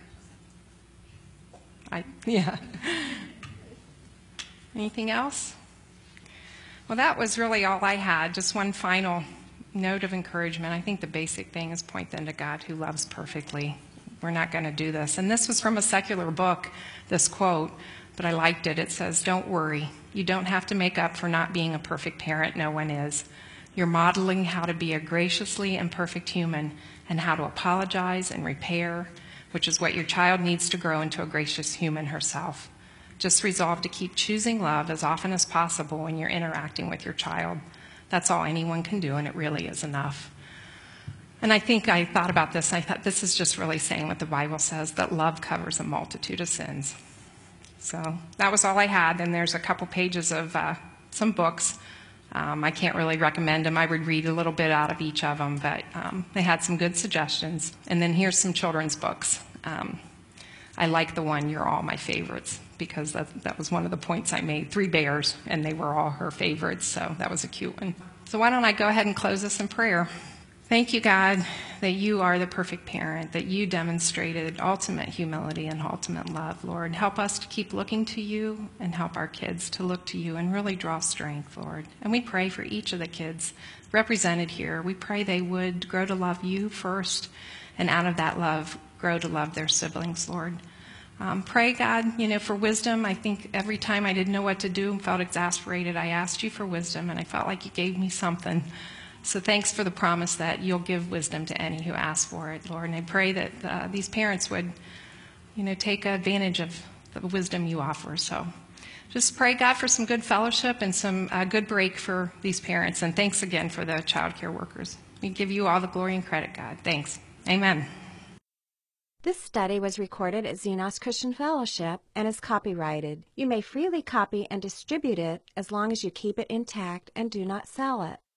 Speaker 3: Anything else? Well, that was really all I had. Just one final note of encouragement. I think the basic thing is point them to God who loves perfectly. We're not going to do this. And this was from a secular book, this quote, but I liked it. It says, don't worry. You don't have to make up for not being a perfect parent. No one is. You're modeling how to be a graciously and perfect human and how to apologize and repair, which is what your child needs to grow into a gracious human herself. Just resolve to keep choosing love as often as possible when you're interacting with your child. That's all anyone can do, and it really is enough. And I think I thought about this, and I thought this is just really saying what the Bible says, that love covers a multitude of sins. So that was all I had. And there's a couple pages of some books. I can't really recommend them. I would read a little bit out of each of them, but they had some good suggestions. And then here's some children's books. I like the one, You're All My Favorites, because that was one of the points I made. 3 bears, and they were all her favorites, so that was a cute one. So why don't I go ahead and close this in prayer. Thank you, God, that you are the perfect parent, that you demonstrated ultimate humility and ultimate love, Lord. Help us to keep looking to you and help our kids to look to you and really draw strength, Lord. And we pray for each of the kids represented here. We pray they would grow to love you first, and out of that love, grow to love their siblings, Lord. Pray, God, for wisdom. I think every time I didn't know what to do and felt exasperated, I asked you for wisdom, and I felt like you gave me something. So thanks for the promise that you'll give wisdom to any who ask for it, Lord. And I pray that these parents would, take advantage of the wisdom you offer. So just pray, God, for some good fellowship and some good break for these parents. And thanks again for the child care workers. We give you all the glory and credit, God. Thanks. Amen.
Speaker 1: This study was recorded at Xenos Christian Fellowship and is copyrighted. You may freely copy and distribute it as long as you keep it intact and do not sell it.